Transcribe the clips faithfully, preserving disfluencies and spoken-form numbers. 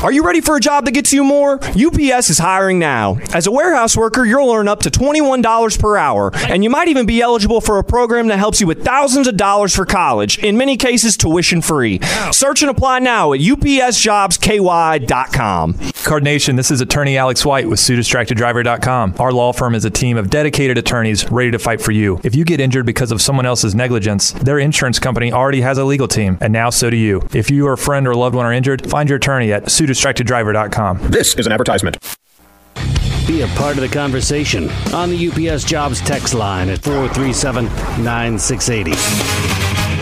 Are you ready for a job that gets you more? U P S is hiring now. As a warehouse worker, you'll earn up to twenty-one dollars per hour, and you might even be eligible for a program that helps you with thousands of dollars for college, in many cases tuition free. Search and apply now at U P S jobs K Y dot com. Card Nation, this is attorney Alex White with Sue Distracted Driver dot com. Our law firm is a team of dedicated attorneys ready to fight for you. If you get injured because of someone else's negligence, their insurance company already has a legal team, and now so do you. If you or a friend or loved one are injured, find your attorney at Sue Distracted Driver dot com. This is an advertisement. Be a part of the conversation on the U P S Jobs text line at four three seven, nine six eight zero.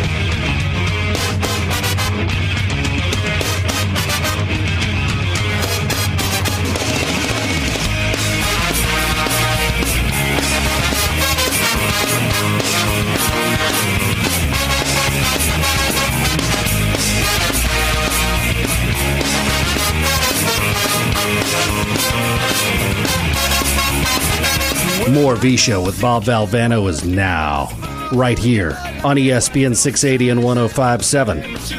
More V-Show with Bob Valvano is now, right here on E S P N six eighty and one oh five point seven.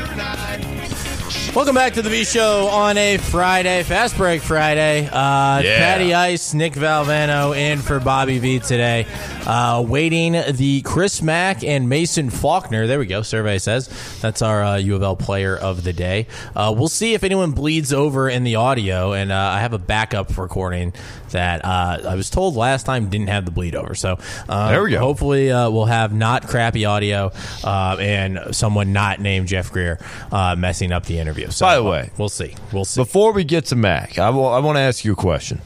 Welcome back to the V-Show on a Friday, Fast Break Friday. Uh, Yeah. Patty Ice, Nick Valvano in for Bobby V today. Uh, waiting the Chris Mack and Mason Faulkner. There we go, survey says. That's our uh, U of L player of the day. Uh, we'll see if anyone bleeds over in the audio, and uh, I have a backup recording that uh, I was told last time didn't have the bleed over. So um, There we go. Hopefully uh, we'll have not crappy audio uh, and someone not named Jeff Greer uh, messing up the interview. So, By the way, we'll see. We'll see. Before we get to Mac, I want to ask you a question.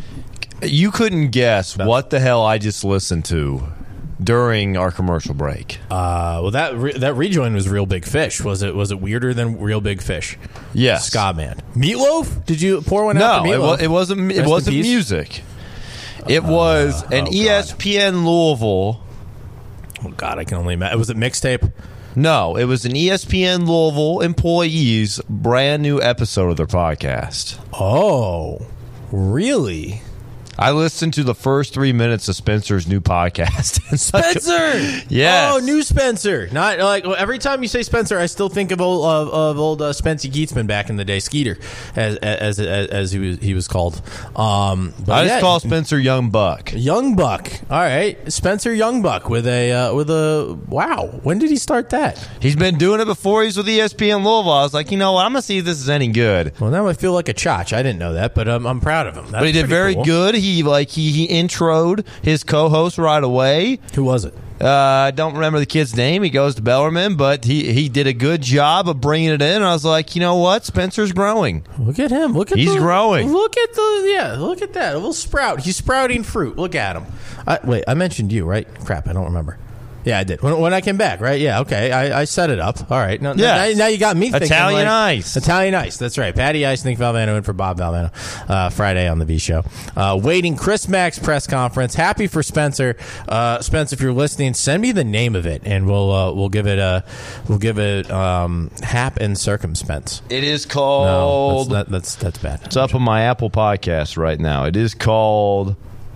You couldn't guess what the hell I just listened to during our commercial break. Uh, well, that re- that rejoin was Real Big Fish. Was it was it weirder than Real Big Fish? Yes. Ska Man. Meatloaf? Did you pour one out No, for it, Meatloaf? wa- it wasn't. It Rest in wasn't peace? music. It was Uh, an oh, E S P N Louisville. Oh God, I can only imagine. Was it mixtape? No, it was an E S P N Louisville employees' brand new episode of their podcast. Oh, really? I listened to the first three minutes of Spencer's new podcast. Spencer! Yes. Oh, new Spencer. Not like well, every time you say Spencer, I still think of old of, of old uh, Spency Geetsman back in the day, Skeeter, as as as, as he was he was called. Um, but I yeah, just call Spencer Young Buck. Young Buck. All right, Spencer Young Buck with a uh, with a wow. When did he start that? He's been doing it before. He's with E S P N Louisville. I was like, you know what? I'm gonna see if this is any good. Well, now I feel like a chotch. I didn't know that, but um, I'm proud of him. That's But he did pretty very cool. good. He like he he introed his co-host right away. Who was it? Uh, I don't remember the kid's name. He goes to Bellarmine, but he, he did a good job of bringing it in. I was like, you know what? Spencer's growing. Look at him. Look at He's the, growing. Look at the yeah. Look at that. A little sprout. He's sprouting fruit. Look at him. I, wait, I mentioned you, right? Crap, I don't remember. Yeah, I did. When, when I came back, right? Yeah, okay. I, I set it up. All right. Now, Yes. now, now you got me thinking. Italian like, Ice. Italian Ice. That's right. Patty Ice, Nick Valvano in for Bob Valvano. Uh, Friday on the V Show. Uh, waiting Chris Mack's press conference. Happy for Spencer. Uh, Spence, if you're listening, send me the name of it, and we'll uh, we'll give it a we'll give it um, hap and circumspence. It is No, called. that's, that, that's that's bad. It's up on my Apple podcast right now. It is called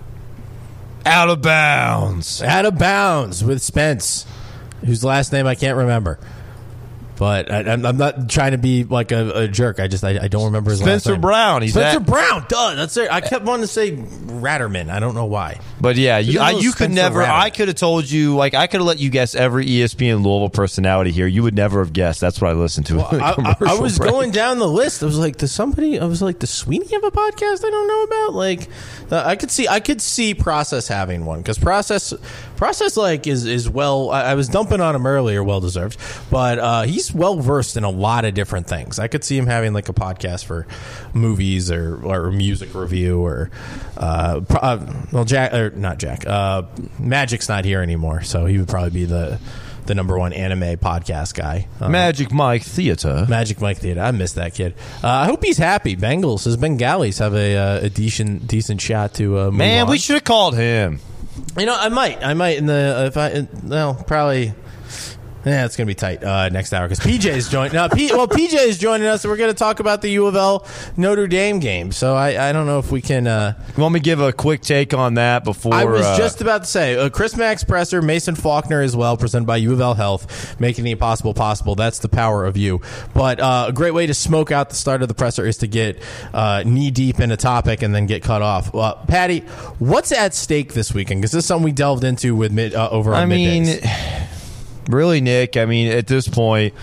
Out of Bounds. Out of Bounds with Spence, whose last name I can't remember. But I, I'm, I'm not trying to be like a, a jerk. I just I, I don't remember his last Spencer name. Brown. He's Spencer at- Brown. Duh, that's it. I kept wanting to say Ratterman. I don't know why. But yeah, you, I, you could Spencer never. Rattler. I could have told you. Like I could have let you guess every E S P N Louisville personality here. You would never have guessed. That's what I listened to. Well, in the I, I, I commercial was break. going down the list. I was like, does somebody? I was like, does Sweeney have a podcast I don't know about? Like, uh, I could see, I could see Process having one because Process, Process like is is well. I, I was dumping on him earlier, well deserved, but uh, he's well versed in a lot of different things. I could see him having like a podcast for movies or or music review or uh, pro- uh well, Jack or not Jack. Uh, Magic's not here anymore, so he would probably be the. the number one anime podcast guy. Uh, Magic Mike Theater. Magic Mike Theater. I miss that kid. Uh, I hope he's happy. Bengals, his Bengalis have a, uh, a decent decent shot to uh, move Man, on. we should have called him. You know, I might. I might in the if I well, probably Yeah, it's going to be tight uh, next hour because P J is joining. No, P- well, P J is joining us, and we're going to talk about the U of L Notre Dame game. So I, I don't know if we can. Uh, you want me to give a quick take on that before? I was uh, just about to say uh, Chris Mack's presser, Mason Faulkner as well, presented by U of L Health, making the impossible possible. That's the power of you. But uh, a great way to smoke out the start of the presser is to get uh, knee deep in a topic and then get cut off. Uh, Patty, what's at stake this weekend? Because this is something we delved into with mid, uh, over on I mean. Middays. Really, Nick, I mean, at this point,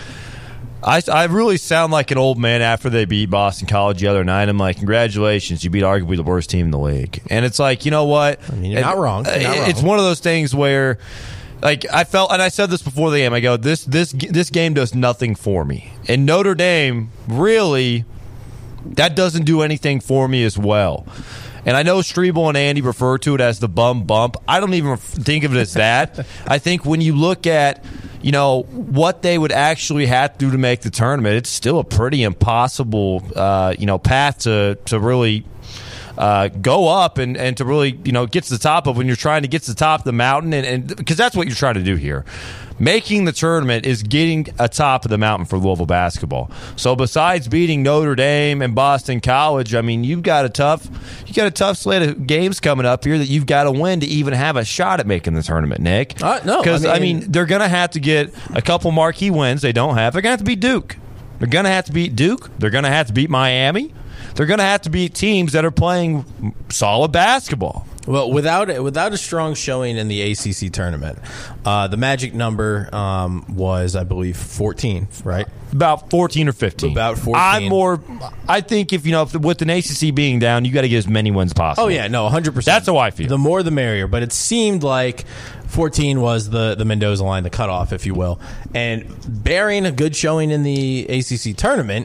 I, I really sound like an old man after they beat Boston College the other night. I'm like, congratulations, you beat arguably the worst team in the league. And it's like, you know what? I mean, you're not wrong. You're not wrong. It's one of those things where, like, I felt, and I said this before the game, I go, this, this, this game does nothing for me. And Notre Dame, really, that doesn't do anything for me as well. And I know Strebel and Andy refer to it as the bum bump. I don't even think of it as that. I think when you look at, you know, what they would actually have to do to make the tournament, it's still a pretty impossible, uh, you know, path to to really uh, go up and, and to really, you know, get to the top of when you're trying to get to the top of the mountain. And because that's what you're trying to do here. Making the tournament is getting atop of the mountain for Louisville basketball. So besides beating Notre Dame and Boston College, I mean, you've got a tough, you got a tough slate of games coming up here that you've got to win to even have a shot at making the tournament, Nick. Uh, no, because I I mean, mean, they're going to have to get a couple marquee wins. They don't have. They're going to have to beat Duke. They're going to have to beat Duke. They're going to have to beat Miami. They're going to have to beat teams that are playing solid basketball. Well, without without a strong showing in the A C C tournament, uh, the magic number um, was, I believe, fourteen, right? About fourteen or fifteen. About fourteen. I'm more. I think if you know, if, with an A C C being down, you got to get as many wins as possible. Oh yeah, no, one hundred percent. That's how I feel. The more, the merrier. But it seemed like fourteen was the the Mendoza line, the cutoff, if you will. And bearing a good showing in the A C C tournament,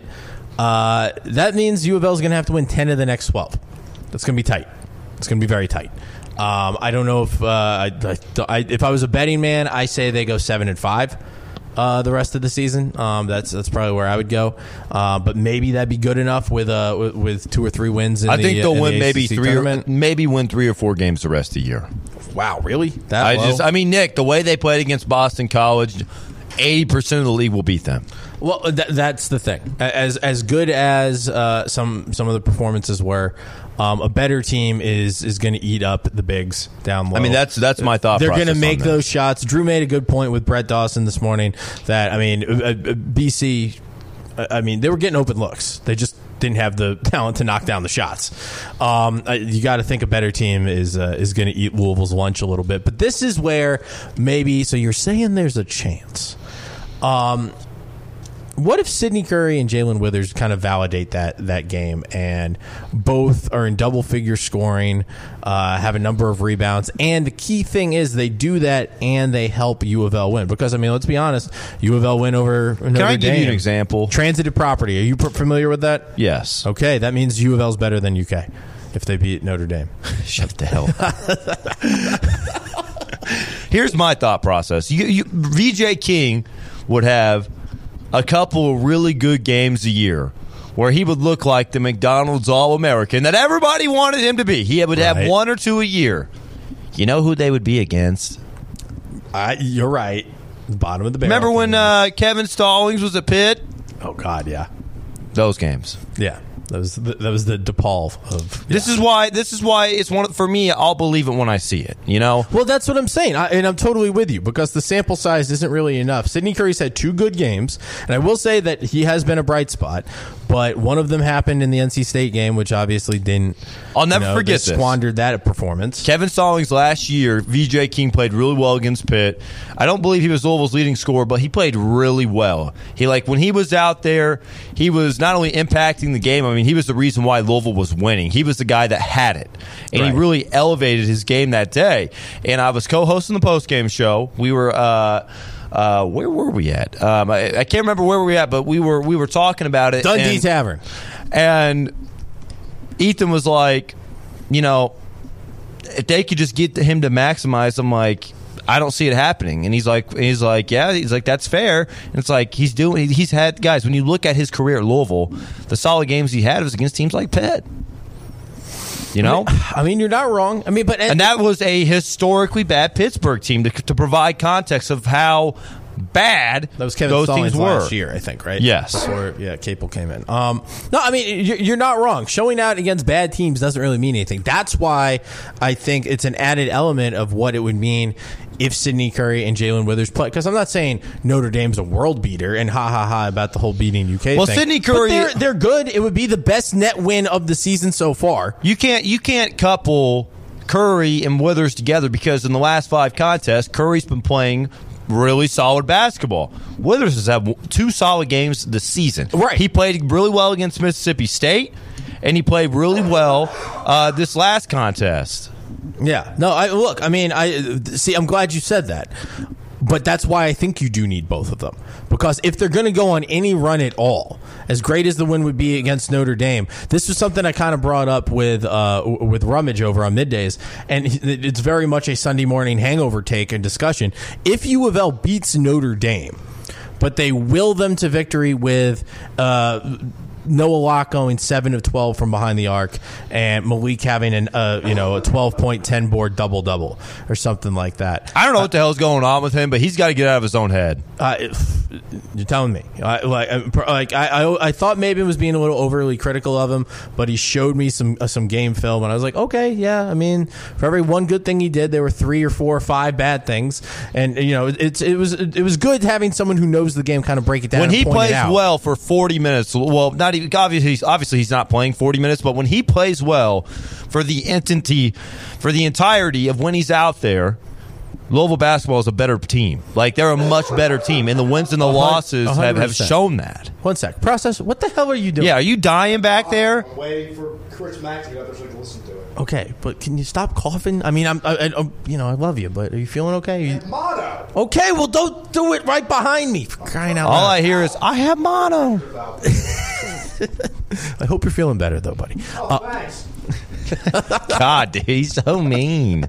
uh, that means U of L is going to have to win ten of the next twelve. That's going to be tight. It's going to be very tight. Um, I don't know if uh, I, I, if I was a betting man, I say they go seven and five uh, the rest of the season. Um, that's that's probably where I would go. Uh, but maybe that'd be good enough with uh, with, with two or three wins. In I the, think they'll in win the maybe A C C three, tournament. or, maybe win three or four games the rest of the year. Wow, really? That I low? just, I mean, Nick, the way they played against Boston College, eighty percent of the league will beat them. Well, th- that's the thing. As as good as uh, some some of the performances were, um, a better team is is going to eat up the bigs down low. I mean, that's that's my thought. They're going to make those shots. Drew made a good point with Brett Dawson this morning that, I mean, uh, uh, B C, uh, I mean, they were getting open looks. They just didn't have the talent to knock down the shots. Um, uh, you got to think a better team is uh, is going to eat Louisville's lunch a little bit. But this is where maybe, so you're saying there's a chance. Um, what if Sidney Curry and Jalen Withers kind of validate that that game, and both are in double figure scoring, uh, have a number of rebounds, and the key thing is they do that and they help U of L win? Because, I mean, let's be honest, U of L win over Notre Dame. Can I give you an example? Transitive property. Are you pr- familiar with that? Yes. Okay, that means U of L's better than U K if they beat Notre Dame. Shut the hell up. Here's my thought process. You, you, V J King would have a couple of really good games a year where he would look like the McDonald's All-American that everybody wanted him to be. He would have Right. one or two a year. You know who they would be against? Uh, you're right. Bottom of the barrel. Remember when uh, Kevin Stallings was at Pitt? Oh, God, yeah. Those games. Yeah. That was the, that was the DePaul of. This is why. This is why it's one for me. I'll believe it when I see it. You know. Well, that's what I'm saying, I, and I'm totally with you because the sample size isn't really enough. Sidney Curry's had two good games, and I will say that he has been a bright spot. But one of them happened in the N C State game, which obviously didn't. I'll never you know, forget they this. Squandered that performance. Kevin Stallings last year, V J King played really well against Pitt. I don't believe he was Louisville's leading scorer, but he played really well. He like when he was out there, he was not only impacting the game. I mean, he was the reason why Louisville was winning. He was the guy that had it, and Right. he really elevated his game that day. And I was co-hosting the post-game show. We were. Uh, Uh, where were we at? Um, I, I can't remember where we were at, but we were we were talking about it. Dundee and, Tavern. And Ethan was like, you know, if they could just get him to maximize, I'm like, I don't see it happening. And he's like, he's like, yeah, he's like, that's fair. And it's like he's doing. He's had guys. When you look at his career at Louisville, the solid games he had was against teams like Pitt. You know, I mean, you're not wrong. I mean, but and that was a historically bad Pittsburgh team to, to provide context of how bad That was Kevin those Stallings teams were last year, I think, right? Yes. Before, yeah, Capel came in. Um, no, I mean, you're, you're not wrong. Showing out against bad teams doesn't really mean anything. That's why I think it's an added element of what it would mean if Sidney Curry and Jalen Withers play. Because I'm not saying Notre Dame's a world beater and ha ha ha about the whole beating U K Well, thing. Sidney Curry- But they're, they're good. It would be the best net win of the season so far. You can't you can't couple Curry and Withers together because in the last five contests, Curry's been playing really solid basketball. Withers has had two solid games this season. Right. He played really well against Mississippi State, and he played really well uh, this last contest. Yeah. No, I look, I mean, I see, I'm glad you said that. But that's why I think you do need both of them. Because if they're going to go on any run at all, as great as the win would be against Notre Dame, this was something I kind of brought up with uh, with Rummage over on Middays, and it's very much a Sunday morning hangover take and discussion. If U of L beats Notre Dame, but they will them to victory with uh, Noah Locke going seven of twelve from behind the arc, and Malik having an uh, you know a twelve point ten board double double or something like that. I don't know what the hell's going on with him, but he's got to get out of his own head. Uh, if, you're telling me, I, like, I, like I, I, I thought maybe it was being a little overly critical of him, but he showed me some uh, some game film, and I was like, okay, yeah. I mean, for every one good thing he did, there were three or four or five bad things, and you know, it's it was it was good having someone who knows the game kind of break it down. When and he point plays it out. well for forty minutes, well, not even obviously, obviously he's not playing forty minutes, but when he plays well for the entity, for the entirety of when he's out there, Louisville basketball is a better team. Like, they're a much better team, and the wins and the losses have, have shown that. One sec, process. What the hell are you doing? Yeah, are you dying back there? I'm waiting for Chris Mack to get up there so I can listen to it. Okay, but can you stop coughing? I mean, I'm, I, I, I'm, you know, I love you, but are you feeling okay? You, Mono. okay, well, don't do it right behind me. For crying out loud! All I hear is, I have mono. I hope you're feeling better, though, buddy. Oh, Uh, thanks. God, dude, he's so mean.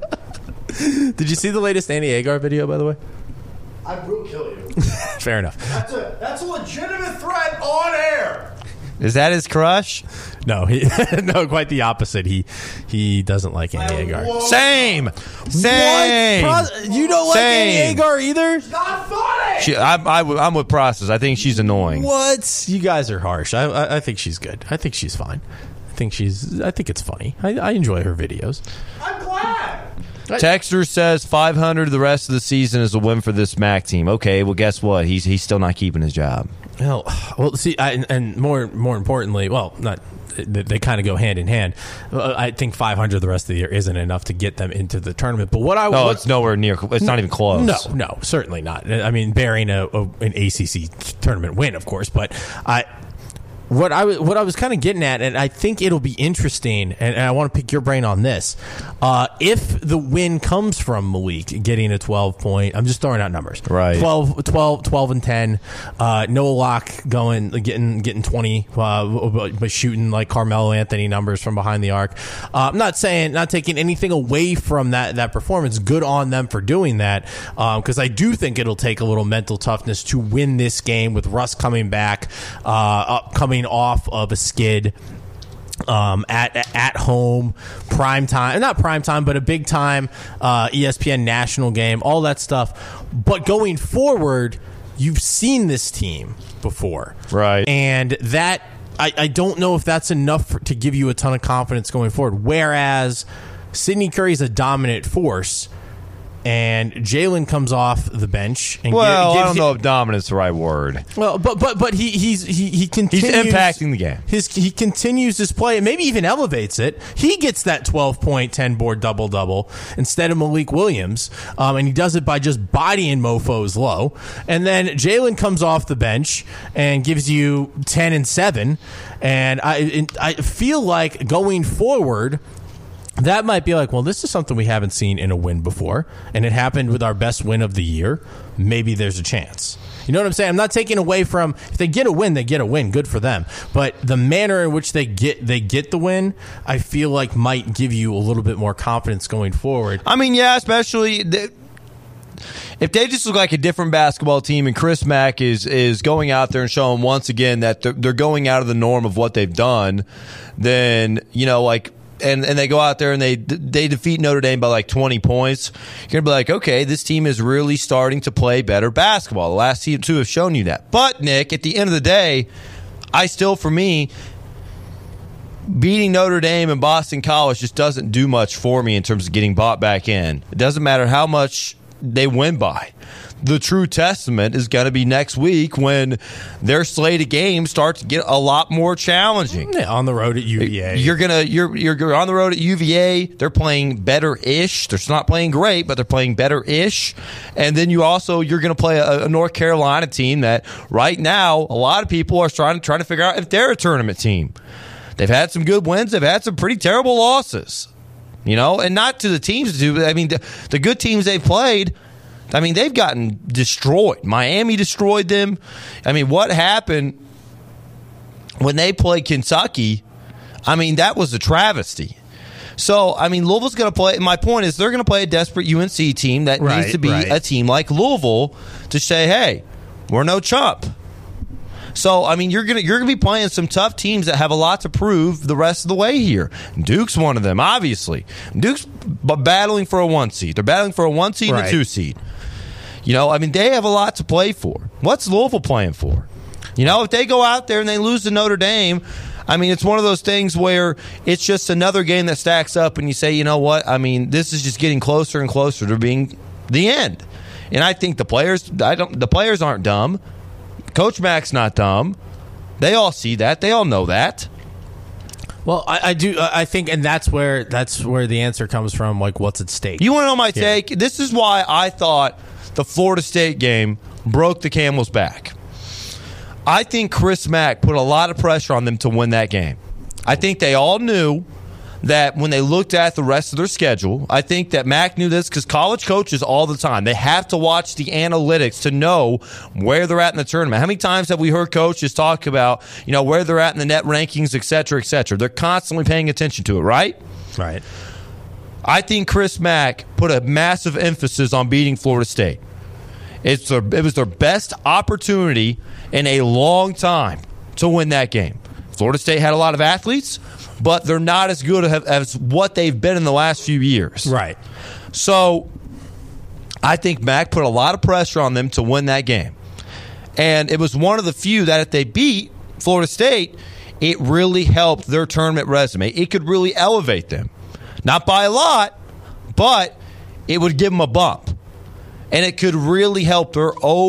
did you see the latest Andy Agar video, by the way? I will kill you. Fair enough. That's a that's a legitimate threat on air. Is that his crush? No, he, no, quite the opposite. He he doesn't like Andy Agar. Whoa. Same. Same. What? Pro- you don't like Same. Andy Agar either? Not funny. She, I, I, I'm with Process. I think she's annoying. What? You guys are harsh. I, I I think she's good. I think she's fine. I think she's. I think it's funny. I, I enjoy her videos. I'm glad. Texter says five hundred the rest of the season is a win for this Mac team. Okay, well, guess what? He's he's still not keeping his job. Well, well, see, I, and more more importantly, well, not they, they kind of go hand in hand. I think five hundred the rest of the year isn't enough to get them into the tournament. But what I No, what, it's nowhere near. It's not even close. No, no, certainly not. I mean, bearing a, a an A C C tournament win, of course. But I, what I was what I was kind of getting at, and I think it'll be interesting, and, and I want to pick your brain on this. Uh, if the win comes from Malik getting a twelve point, I'm just throwing out numbers. Right. twelve, twelve, twelve and ten. Uh, Noah Locke going getting getting twenty, uh, but shooting like Carmelo Anthony numbers from behind the arc. Uh, I'm not saying not taking anything away from that that performance. Good on them for doing that, because um, I do think it'll take a little mental toughness to win this game with Russ coming back, uh, up coming off of a skid. Um, at at home, prime time, not prime time, but a big time uh, E S P N national game, all that stuff. But going forward, you've seen this team before, Right. And that I, I don't know if that's enough for, to give you a ton of confidence going forward. Whereas Sidney Curry is a dominant force, and Jalen comes off the bench. And Well, gives I don't you- know if dominant's the right word. Well, but but but he he's he he continues impacting the game. His he continues his play and maybe even elevates it. He gets that twelve point, ten board double double instead of Malik Williams, um, and he does it by just bodying mofos low. And then Jalen comes off the bench and gives you ten and seven. And I and I feel like going forward, that might be like, well, this is something we haven't seen in a win before, and it happened with our best win of the year. Maybe there's a chance. You know what I'm saying? I'm not taking away from, if they get a win, they get a win. Good for them. But the manner in which they get they get the win, I feel like might give you a little bit more confidence going forward. I mean, yeah, especially the, if they just look like a different basketball team, and Chris Mack is is going out there and showing once again that they're, they're going out of the norm of what they've done, then, you know, like, and, and they go out there and they they defeat Notre Dame by like twenty points, you're going to be like, okay, this team is really starting to play better basketball. The last two have shown you that. But, Nick, at the end of the day, I still, for me, beating Notre Dame and Boston College just doesn't do much for me in terms of getting bought back in. It doesn't matter how much they win by. The true testament is going to be next week when their slate of games starts to get a lot more challenging. Yeah, on the road at U V A. You're gonna you're you're on the road at U V A. They're playing better-ish. They're not playing great, but they're playing better-ish. And then you also you're gonna play a, a North Carolina team that right now a lot of people are trying trying to figure out if they're a tournament team. They've had some good wins. They've had some pretty terrible losses. You know, and not to the teams do. I mean, the, the good teams they've played. I mean, they've gotten destroyed. Miami destroyed them. I mean, what happened when they played Kentucky? I mean, that was a travesty. So, I mean, Louisville's going to play. My point is they're going to play a desperate U N C team that Right, needs to be right. a team like Louisville to say, hey, we're no chump. So, I mean, you're going to you're going to be playing some tough teams that have a lot to prove the rest of the way here. Duke's one of them, obviously. Duke's b- battling for a one seed. They're battling for a one seed and Right. a two seed. You know, I mean, they have a lot to play for. What's Louisville playing for? You know, if they go out there and they lose to Notre Dame, I mean, it's one of those things where it's just another game that stacks up and you say, you know what? I mean, this is just getting closer and closer to being the end. And I think the players, I don't, the players aren't dumb. Coach Mack's not dumb. They all see that. They all know that. Well, I, I do. I think, and that's where that's where the answer comes from. Like, what's at stake? You want to know my take? This is why I thought the Florida State game broke the camel's back. I think Chris Mack put a lot of pressure on them to win that game. I think they all knew that when they looked at the rest of their schedule. I think that Mack knew this because college coaches all the time, they have to watch the analytics to know where they're at in the tournament. How many times have we heard coaches talk about, you know, where they're at in the net rankings, et cetera, et cetera? They're constantly paying attention to it, right? Right. I think Chris Mack put a massive emphasis on beating Florida State. It's their, it was their best opportunity in a long time to win that game. Florida State had a lot of athletes, but they're not as good as, as what they've been in the last few years. Right. So I think Mack put a lot of pressure on them to win that game. And it was one of the few that if they beat Florida State, it really helped their tournament resume. It could really elevate them. Not by a lot, but it would give them a bump. And it could really help their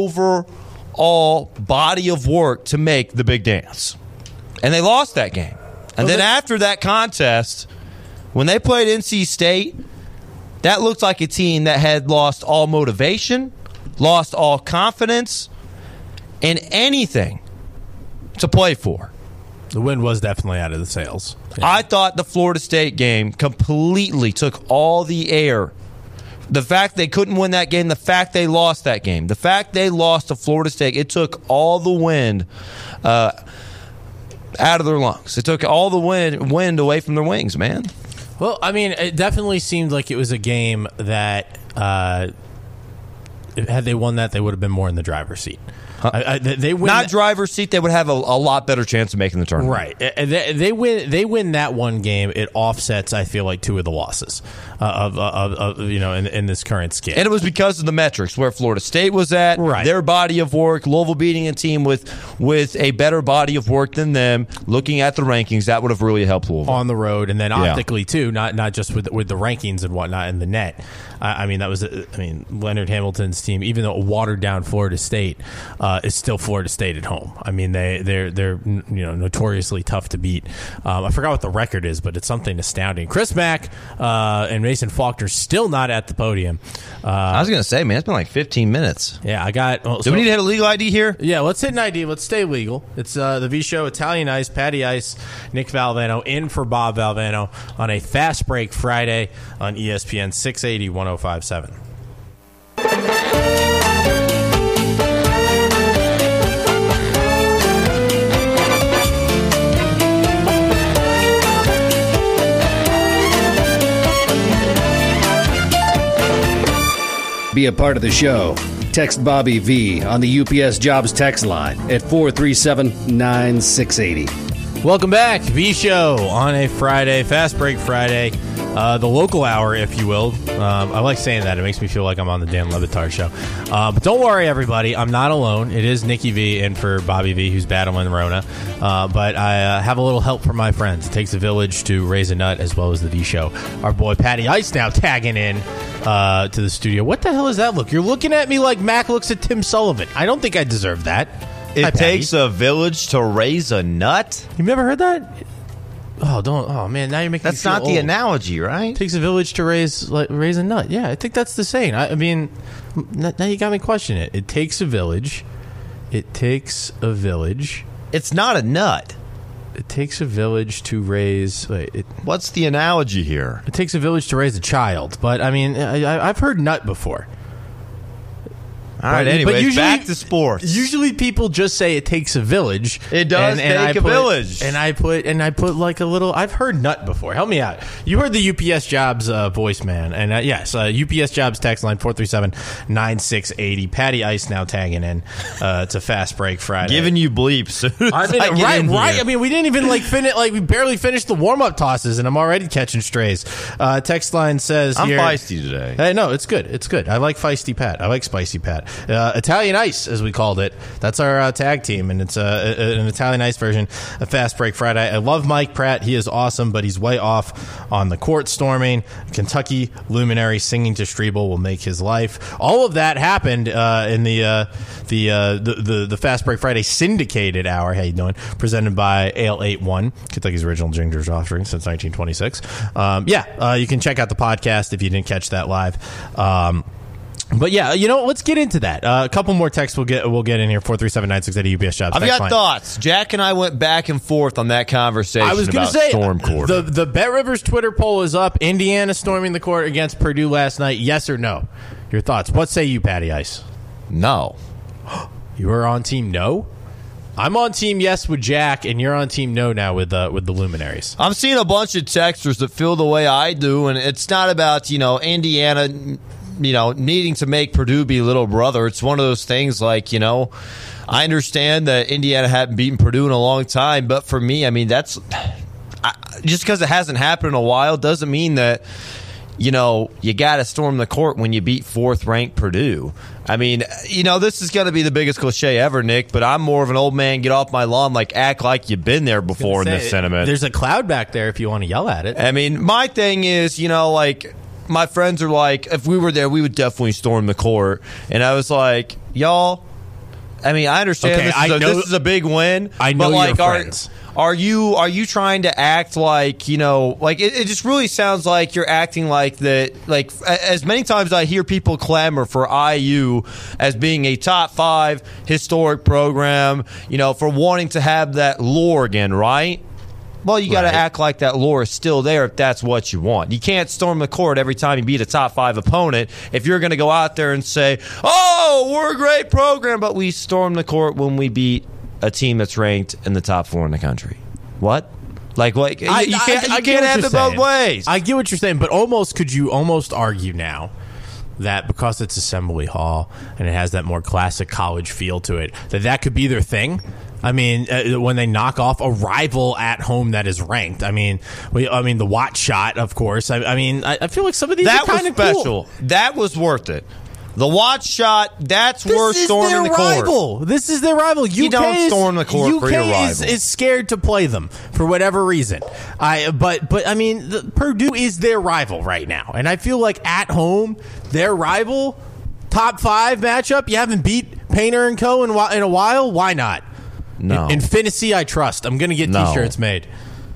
overall body of work to make the big dance. And they lost that game. And then after that contest, when they played N C State, that looked like a team that had lost all motivation, lost all confidence, and anything to play for. The wind was definitely out of the sails. Yeah. I thought the Florida State game completely took all the air. The fact they couldn't win that game, the fact they lost that game, the fact they lost to Florida State, it took all the wind uh, out of their lungs. It took all the wind, wind away from their wings, man. Well, I mean, it definitely seemed like it was a game that uh, had they won that, they would have been more in the driver's seat. Huh? I, I, they win Not that, driver's seat, they would have a, a lot better chance of making the tournament. right? And They, they win. They win that one game. It offsets, I feel like, two of the losses uh, of, of, of you know in, in this current scale. And it was because of the metrics where Florida State was at, Right. their body of work, Louisville beating a team with with a better body of work than them. Looking at the rankings, that would have really helped Louisville on the road, and then Yeah. optically too, not not just with with the rankings and whatnot in the net. I, I mean, that was I mean Leonard Hamilton's team, even though it watered down Florida State, uh, is still Florida State at home. I mean, they they're they're you know notoriously tough to beat. Um, I forgot what the record is, but it's something astounding. Chris Mack uh, and Mason Faulkner still not at the podium. Uh, I was going to say, man, it's been like fifteen minutes. yeah, I got. Well, Do so- we need to hit a legal I D here? Yeah, let's hit an I D. Let's stay legal. It's uh, the V Show, Italian Ice, Patty Ice, Nick Valvano in for Bob Valvano on a fast break Friday on E S P N six eighty, one oh five point seven. Be a part of the show. Text Bobby V on the U P S Jobs text line at four three seven, nine six eight zero. Welcome back. V-Show on a Friday, Fast Break Friday, uh, the local hour, if you will. Um, I like saying that. It makes me feel like I'm on the Dan Le Batard show. Uh, but don't worry, everybody. I'm not alone. It is Nikki V in for Bobby V, who's battling Rona. Uh, but I uh, have a little help from my friends. It takes a village to raise a nut, as well as the V-Show. Our boy Patty Ice now tagging in uh, to the studio. What the hell is that look? You're looking at me like Mac looks at Tim Sullivan. I don't think I deserve that. It Hi, takes Patty. a village to raise a nut? You've never heard that? Oh, don't! Oh man, now you're making. That's me feel not the old. analogy, right? It takes a village to raise like raise a nut. Yeah, I think that's the saying. I, I mean, n- now you got me questioning it. It takes a village. It takes a village. It's not a nut. It takes a village to raise. Wait, it, What's the analogy here? it takes a village to raise a child. But I mean, I, I, I've heard nut before. All right, But- anyway, but usually- back to sports. Usually, people just say it takes a village. It does take I a put- village. and I put and I put like a little. I've heard nut before. Help me out. You heard the U P S Jobs uh, voice, man, and uh, yes, uh, U P S Jobs text line four three seven nine six eight zero. Patty Ice now tagging in. Uh, it's a Fast Break Friday. Giving you bleeps. I mean, I get right, in right. here. I mean, we didn't even like finish. Like we barely finished the warm up tosses, and I'm already catching strays. Uh, text line says, I'm here, feisty today. Hey, no, it's good. It's good. I like feisty Pat. I like spicy Pat. Uh, Italian Ice, as we called it. That's our uh, tag team, and it's uh, a, an Italian Ice version of Fast Break Friday. I love Mike Pratt. He is awesome, but he's way off on the court storming. Kentucky luminary singing to Strebel will make his life. All of that happened uh, in the uh, the, uh, the the the Fast Break Friday syndicated hour. How you doing? Presented by Ale eighty-one, Kentucky's original Ginger's offering since nineteen twenty-six. Um, yeah, uh, you can check out the podcast if you didn't catch that live. Um, But yeah, you know, let's get into that. Uh, a couple more texts we'll get we'll get in here. Four three seven nine six eight U P S Jobs. I've Text got line. thoughts. Jack and I went back and forth on that conversation I was going about to say Storm Court. the the Bet Rivers Twitter poll is up. Indiana storming the court against Purdue last night. Yes or no? Your thoughts? What say you, Patty Ice? no. You are on team no. I'm on team yes with Jack, and you're on team no now with uh, with the Luminaries. I'm seeing a bunch of texters that feel the way I do, and it's not about, you know, Indiana, you know, needing to make Purdue be little brother. It's one of those things like, you know, I understand that Indiana hadn't beaten Purdue in a long time, but for me, I mean, that's I, just because it hasn't happened in a while doesn't mean that, you know, you got to storm the court when you beat fourth-ranked Purdue. I mean, you know, this is going to be the biggest cliche ever, Nick, but I'm more of an old man, get off my lawn, like act like you've been there before in this sentiment. There's a cloud back there if you want to yell at it. I mean, my thing is, you know, like, my friends are like, if we were there, we would definitely storm the court. And I was like, y'all, I mean, I understand Okay, this, is I a, know- this is a big win. I know but like, your are, friends. Are you are you trying to act like, you know, like it, it just really sounds like you're acting like that, like as many times I hear people clamor for I U as being a top five historic program, you know, for wanting to have that lore again, right? Well, you got to Right. act like that lore is still there if that's what you want. You can't storm the court every time you beat a top five opponent if you're going to go out there and say, oh, we're a great program, but we stormed the court when we beat a team that's ranked in the top four in the country. What? Like, what? You, I- you can't, I- I you get can't what have you're it both saying. ways. I get what you're saying, but almost could you almost argue now that because it's Assembly Hall and it has that more classic college feel to it, that that could be their thing? I mean, uh, when they knock off a rival at home that is ranked. I mean, we, I mean the Watt shot, of course. I, I mean, I, I feel like some of these that are was kind of special. cool. That was worth it. The Watts shot, that's This worth is storming their the court. rival. This is their rival. U K You don't is, storm the court U K for your is, rival. is scared to play them for whatever reason. I but but I mean, the, Purdue is their rival right now, and I feel like at home, their rival, top five matchup. You haven't beat Painter and Co. in, whi- in a while. Why not? No. In, Infinity, I trust. I'm going to get No. T-shirts made.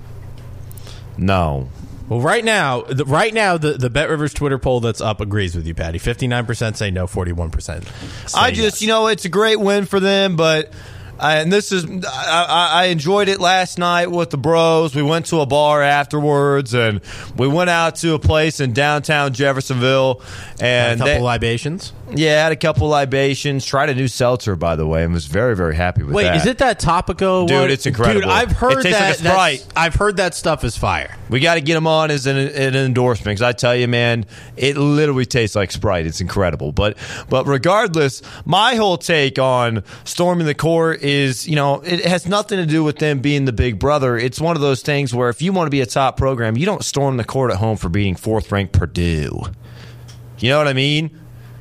No. Well, right now, the, right now, the, the Bet Rivers Twitter poll that's up agrees with you, Patty. fifty-nine percent say no, forty-one percent say I just, yes. you know, it's a great win for them, but I, and this is, I, I I enjoyed it last night with the bros. We went to a bar afterwards, and we went out to a place in downtown Jeffersonville, a and couple they- libations. yeah, had a couple libations. Tried a new seltzer, by the way, and was very, very happy with Wait, that. is it that Topico Dude, one? it's incredible. Dude, I've heard It tastes that. like a that's- Sprite. I've heard that stuff is fire. We got to get them on as an, an endorsement because I tell you, man, it literally tastes like Sprite. It's incredible. But but regardless, my whole take on storming the court is, you know, it has nothing to do with them being the big brother. It's one of those things where if you want to be a top program, you don't storm the court at home for beating fourth-ranked Purdue. You know what I mean?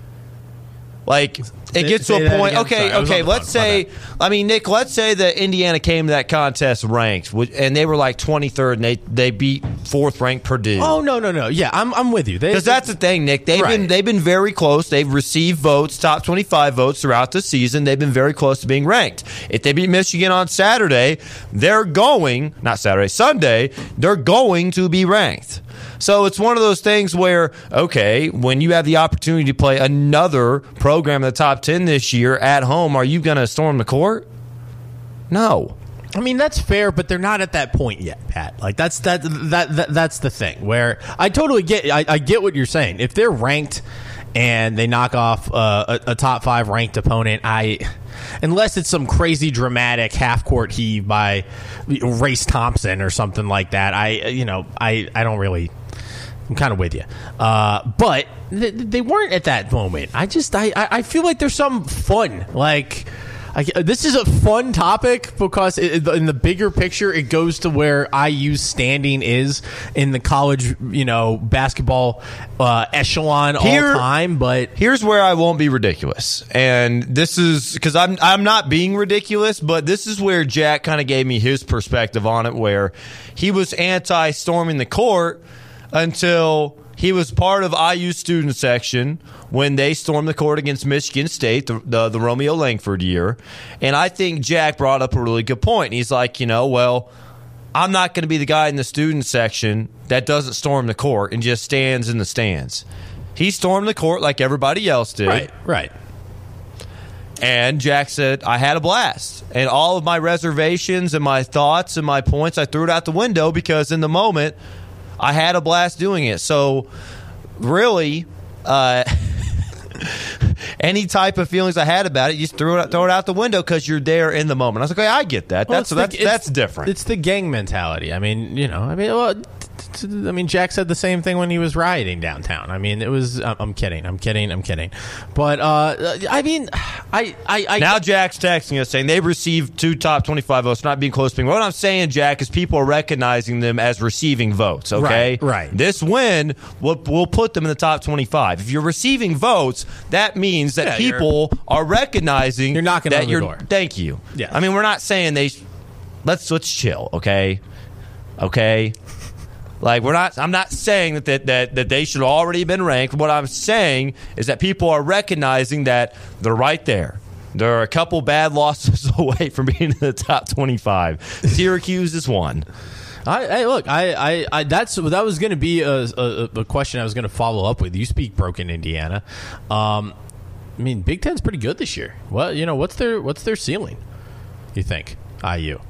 Like, it gets to a point. Okay, okay, let's say, I mean, Nick, let's say that Indiana came to that contest ranked, and they were like twenty-third, and they, they beat fourth-ranked Purdue. Oh, no, no, no. Yeah, I'm I'm with you. Because that's the thing, Nick. They've right. been they've been very close. They've received votes, top twenty-five votes throughout the season. They've been very close to being ranked. If they beat Michigan on Saturday, they're going, not Saturday, Sunday, they're going to be ranked. So it's one of those things where, okay, when you have the opportunity to play another program in the top ten this year at home, are you going to storm the court? No. I mean, that's fair, but they're not at that point yet, Pat. Like, that's that that, that that's the thing where I totally get I, I get what you're saying. If they're ranked and they knock off uh, a, a top five ranked opponent, I unless it's some crazy dramatic half court heave by Race Thompson or something like that, I you know I, I don't really. I'm kind of with you, uh, but th- they weren't at that moment. I just I, I feel like there's some fun. Like I, this is a fun topic because it, in the bigger picture, it goes to where I U's standing is in the college, you know, basketball uh, echelon Here, all time. But here's where I won't be ridiculous, and this is because I'm I'm not being ridiculous, but this is where Jack kind of gave me his perspective on it, where he was anti-storming the court until he was part of I U's student section when they stormed the court against Michigan State, the, the, the Romeo Langford year. And I think Jack brought up a really good point. He's like, you know, well, I'm not going to be the guy in the student section that doesn't storm the court and just stands in the stands. He stormed the court like everybody else did. right, right. And Jack said, I had a blast. And all of my reservations and my thoughts and my points, I threw it out the window because in the moment, I had a blast doing it. So, really, uh, any type of feelings I had about it, you just throw it, throw it out the window because you're there in the moment. I was like, okay, I get that. Well, that's the, that's that's it's, different. It's the gang mentality. I mean, you know, I mean, well, t- t- I mean, Jack said the same thing when he was rioting downtown. I mean, it was. I'm, I'm kidding. I'm kidding. I'm kidding. But uh, I mean, I, I, I now Jack's texting us saying they've received two top twenty-five votes, not being close to being. What I'm saying, Jack, is people are recognizing them as receiving votes. Okay, right. right. This win will will put them in the top twenty-five. If you're receiving votes, that means that Yeah, people are recognizing You're knocking that on the you're. door. Thank you. Yeah. I mean, we're not saying they. Let's let's chill. Okay. Okay. Like we're not. I'm not saying that, that that that they should already have been ranked. What I'm saying is that people are recognizing that they're right there. They're a couple bad losses away from being in the top twenty-five. Syracuse is one. I, I look. I, I, I. That's that was going to be a, a, a question I was going to follow up with. You speak broken Indiana. Um, I mean, Big Ten's pretty good this year. Well, you know, what's their what's their ceiling? You think I U?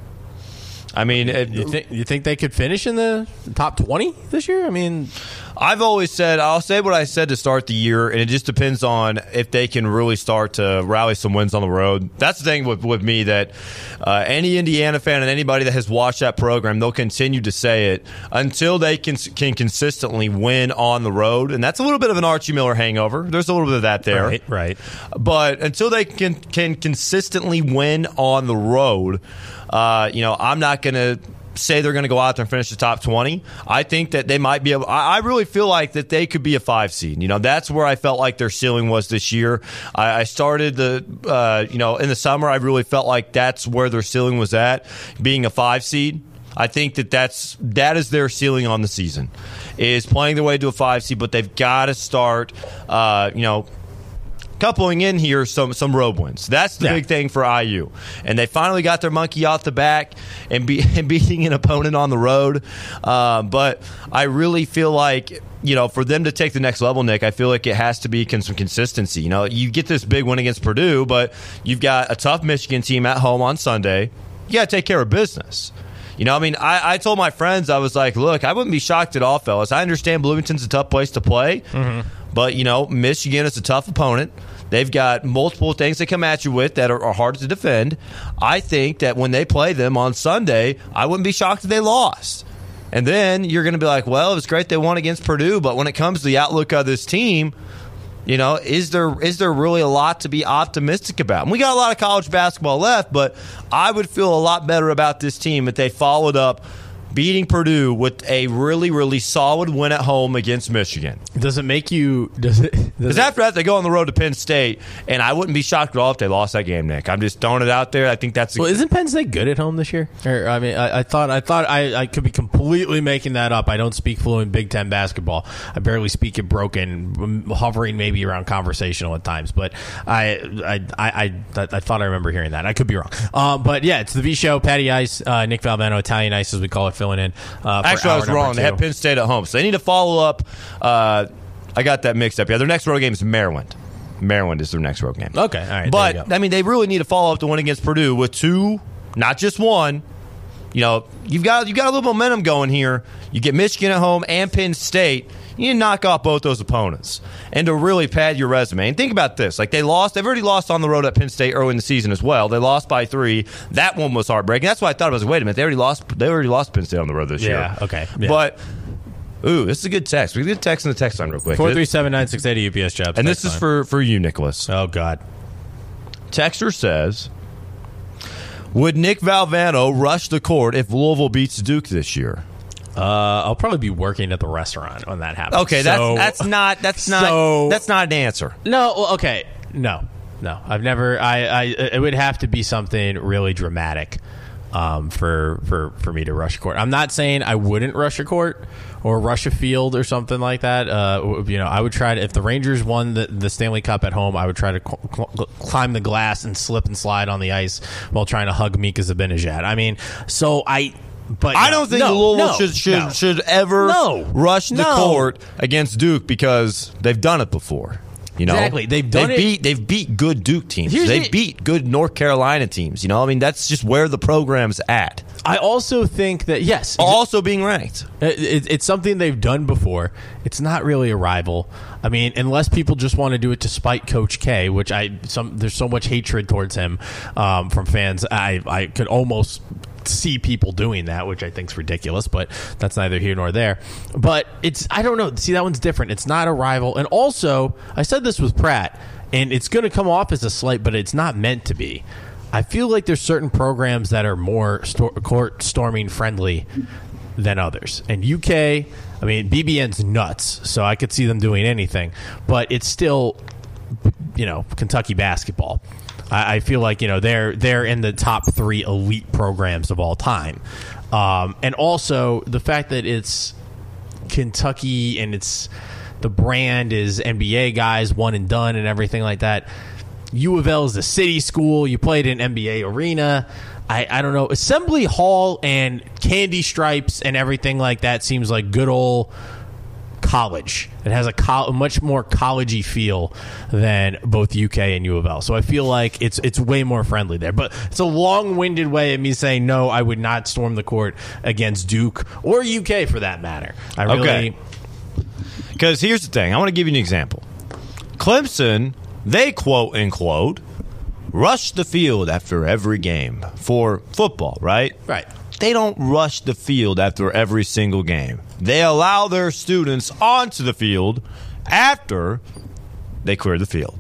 I mean, it, You think you think they could finish in the top twenty this year? I mean, I've always said, I'll say what I said to start the year, and it just depends on if they can really start to rally some wins on the road. That's the thing with, with me that uh, any Indiana fan and anybody that has watched that program, they'll continue to say it until they can can consistently win on the road. And that's a little bit of an Archie Miller hangover. There's a little bit of that there. right, right. But until they can, can consistently win on the road, uh, you know, I'm not going to say they're going to go out there and finish the top twenty. I think that they might be able. I, I really feel like that they could be a five seed. You know, that's where I felt like their ceiling was this year. I, I started the, uh, you know, in the summer. I really felt like that's where their ceiling was at, being a five seed. I think that that's that is their ceiling on the season, is playing their way to a five seed. But they've got to start, uh, you know. coupling in here some some road wins. That's the yeah. big thing for I U. And they finally got their monkey off the back and, be, and beating an opponent on the road. Uh, but I really feel like, you know, for them to take the next level, Nick, I feel like it has to be con- some consistency. You know, you get this big win against Purdue, but you've got a tough Michigan team at home on Sunday. You got to take care of business. You know, I mean, I, I told my friends, I was like, look, I wouldn't be shocked at all, fellas. I understand Bloomington's a tough place to play, mm-hmm. but, you know, Michigan is a tough opponent. They've got multiple things they come at you with that are, are hard to defend. I think that when they play them on Sunday, I wouldn't be shocked if they lost. And then you're going to be like, well, it was great they won against Purdue, but when it comes to the outlook of this team, You know, is there is there really a lot to be optimistic about? And we got a lot of college basketball left, but I would feel a lot better about this team if they followed up beating Purdue with a really, really solid win at home against Michigan. Does it make you? Does it? Because after that, they go on the road to Penn State, and I wouldn't be shocked at all if they lost that game, Nick. I'm just throwing it out there. I think that's. A, well, isn't Penn State good at home this year? Or, I mean, I, I thought I thought I, I could be completely making that up. I don't speak fluent Big Ten basketball. I barely speak it broken, hovering maybe around conversational at times. But I I I I, I thought I remember hearing that. I could be wrong. Um, but yeah, it's the V Show. Patty Ice, uh, Nick Valvano, Italian Ice, as we call it, filling in. Uh, for Actually, I was wrong. two. They have Penn State at home, so they need to follow up. Uh, I got that mixed up. Yeah, their next road game is Maryland. Maryland is their next road game. Okay, all right. But, I mean, they really need to follow up the win against Purdue with two, not just one. You know, you've got you got a little momentum going here. You get Michigan at home and Penn State. You need to knock off both those opponents and to really pad your resume. And think about this. Like, they lost. They've already lost on the road at Penn State early in the season as well. They lost by three. That one was heartbreaking. That's why I thought it was, wait a minute, they already lost They already lost Penn State on the road this yeah, year. Yeah, okay. Yeah. But, ooh, this is a good text. We get a text in the text line real quick. four three seven, nine six eight zero U P S Jobs. And this is for, for you, Nicholas. Oh, God. Texter says, would Nick Valvano rush the court if Louisville beats Duke this year? Uh, I'll probably be working at the restaurant when that happens. Okay, so, that's that's not that's not so, that's not an answer. No, well, okay, no, no. I've never. I, I. It would have to be something really dramatic um, for for for me to rush a court. I'm not saying I wouldn't rush a court or rush a field or something like that. Uh, you know, I would try to. If the Rangers won the, the Stanley Cup at home, I would try to cl- cl- climb the glass and slip and slide on the ice while trying to hug Mika Zibanejad. I mean, so I. But I no, don't think no, Louisville no, should should, no. should ever No. rush the No. court against Duke because they've done it before. You know, Exactly. They've done they've it- Beat, they've beat good Duke teams. Here's They've the- beat good North Carolina teams. You know, I mean, that's just where the program's at. I also think that yes, Also being ranked. It, it, it's something they've done before. It's not really a rival. I mean, unless people just want to do it to spite Coach K, which I some there's so much hatred towards him um, from fans. I I could almost see people doing that, which I think is ridiculous, but that's neither here nor there. But it's I don't know. See, that one's different. It's not a rival. And also, I said this with Pratt, and it's going to come off as a slight, but it's not meant to be. I feel like there's certain programs that are more sto- court storming friendly than others. And U K, I mean, B B N's nuts, so I could see them doing anything. But it's still, you know, Kentucky basketball. I, I feel like, you know, they're they're in the top three elite programs of all time. Um, and also the fact that it's Kentucky and it's the brand is N B A guys, one and done and everything like that. U of L is a city school. You played in N B A arena. I, I don't know. Assembly Hall and candy stripes and everything like that seems like good old college. It has a, co- a much more collegey feel than both U K and U of L. So I feel like it's it's way more friendly there. But it's a long-winded way of me saying no, I would not storm the court against Duke or U K for that matter. I really. Okay. Because here's the thing. I want to give you an example. Clemson, they quote unquote rush the field after every game for football, right? Right. They don't rush the field after every single game. They allow their students onto the field after they clear the field.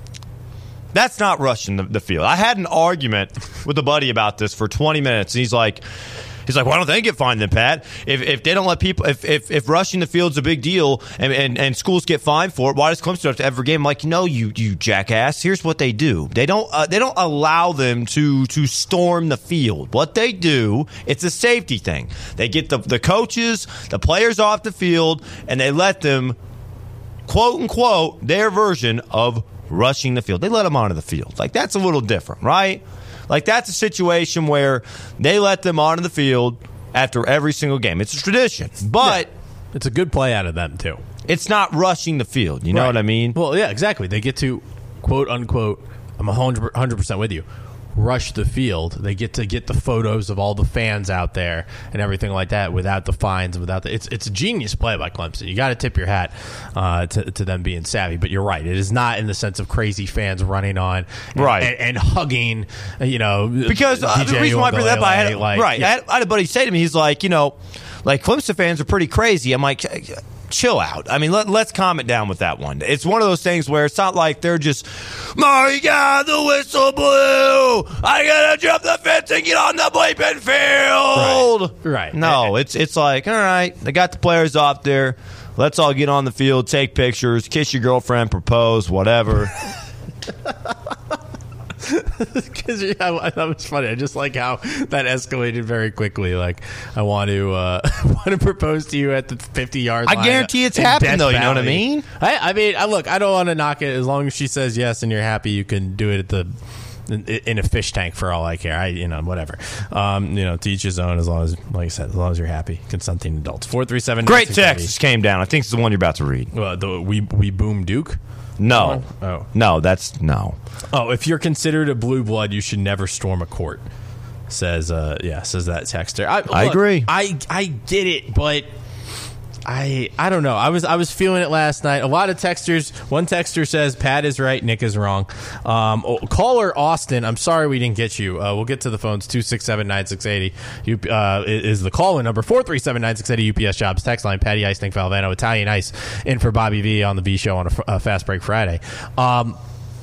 That's not rushing the, the field. I had an argument with a buddy about this for twenty minutes, and he's like, He's like, why don't they get fined then, Pat? If if they don't let people, if if, if rushing the field's a big deal and, and, and schools get fined for it, why does Clemson have to every game? I'm like, no, you you jackass. Here's what they do. They don't uh, they don't allow them to to storm the field. What they do, it's a safety thing. They get the the coaches, the players off the field, and they let them, quote unquote, their version of rushing the field. They let them onto the field. Like, that's a little different, right? Like, that's a situation where they let them onto the field after every single game. It's a tradition, but Yeah. It's a good play out of them, too. it's not rushing the field. You know Right. what I mean? Well, yeah, exactly. They get to, quote, unquote, I'm one hundred percent with you, rush the field. They get to get the photos of all the fans out there and everything like that without the fines and without the... It's it's a genius play by Clemson. You got to tip your hat uh, to, to them being savvy. But you're right. It is not in the sense of crazy fans running on and, Right. and, and hugging, you know... Because uh, D J the reason why I bring that up, I had, like, right, yeah. I, had, I had a buddy say to me, he's like, you know, like, Clemson fans are pretty crazy. I'm like, chill out. I mean, let, let's calm it down with that one. It's one of those things where it's not like they're just, my God, the whistle blew. I gotta jump the fence and get on the bleeping field. Right. right. No, it's it's like, all right, they got the players off there. Let's all get on the field, take pictures, kiss your girlfriend, propose, whatever. Because yeah, that was funny. I just like how that escalated very quickly. Like, I want to uh, want to propose to you at the fifty yard line. I guarantee it's in happened, Death though. You know what I Valley. mean? I, I mean, I, look, I don't want to knock it. As long as she says yes and you're happy, you can do it at the in, in a fish tank for all I care. I, you know, whatever. Um, you know, to each his own. As long as, like I said, as long as you're happy, consenting adults. Four three seven. Great text just came down. I think it's the one you're about to read. Well, the we we boom Duke. No. Oh. No, that's no. Oh, if you're considered a blue blood, you should never storm a court. Says, uh, yeah, says that texter. I, I look, agree. I I get it, but I I don't know. I was I was feeling it last night. A lot of texters. One texter says Pat is right, Nick is wrong. Um, oh, caller Austin, I'm sorry we didn't get you. Uh, we'll get to the phones. two six seven, nine six eight zero You uh, is the call in number. four three seven, nine six eight zero U P S Jobs text line. Patty Ice, Nick Valvano, Italian Ice in for Bobby V on the V Show on a, a Fast Break Friday. Um,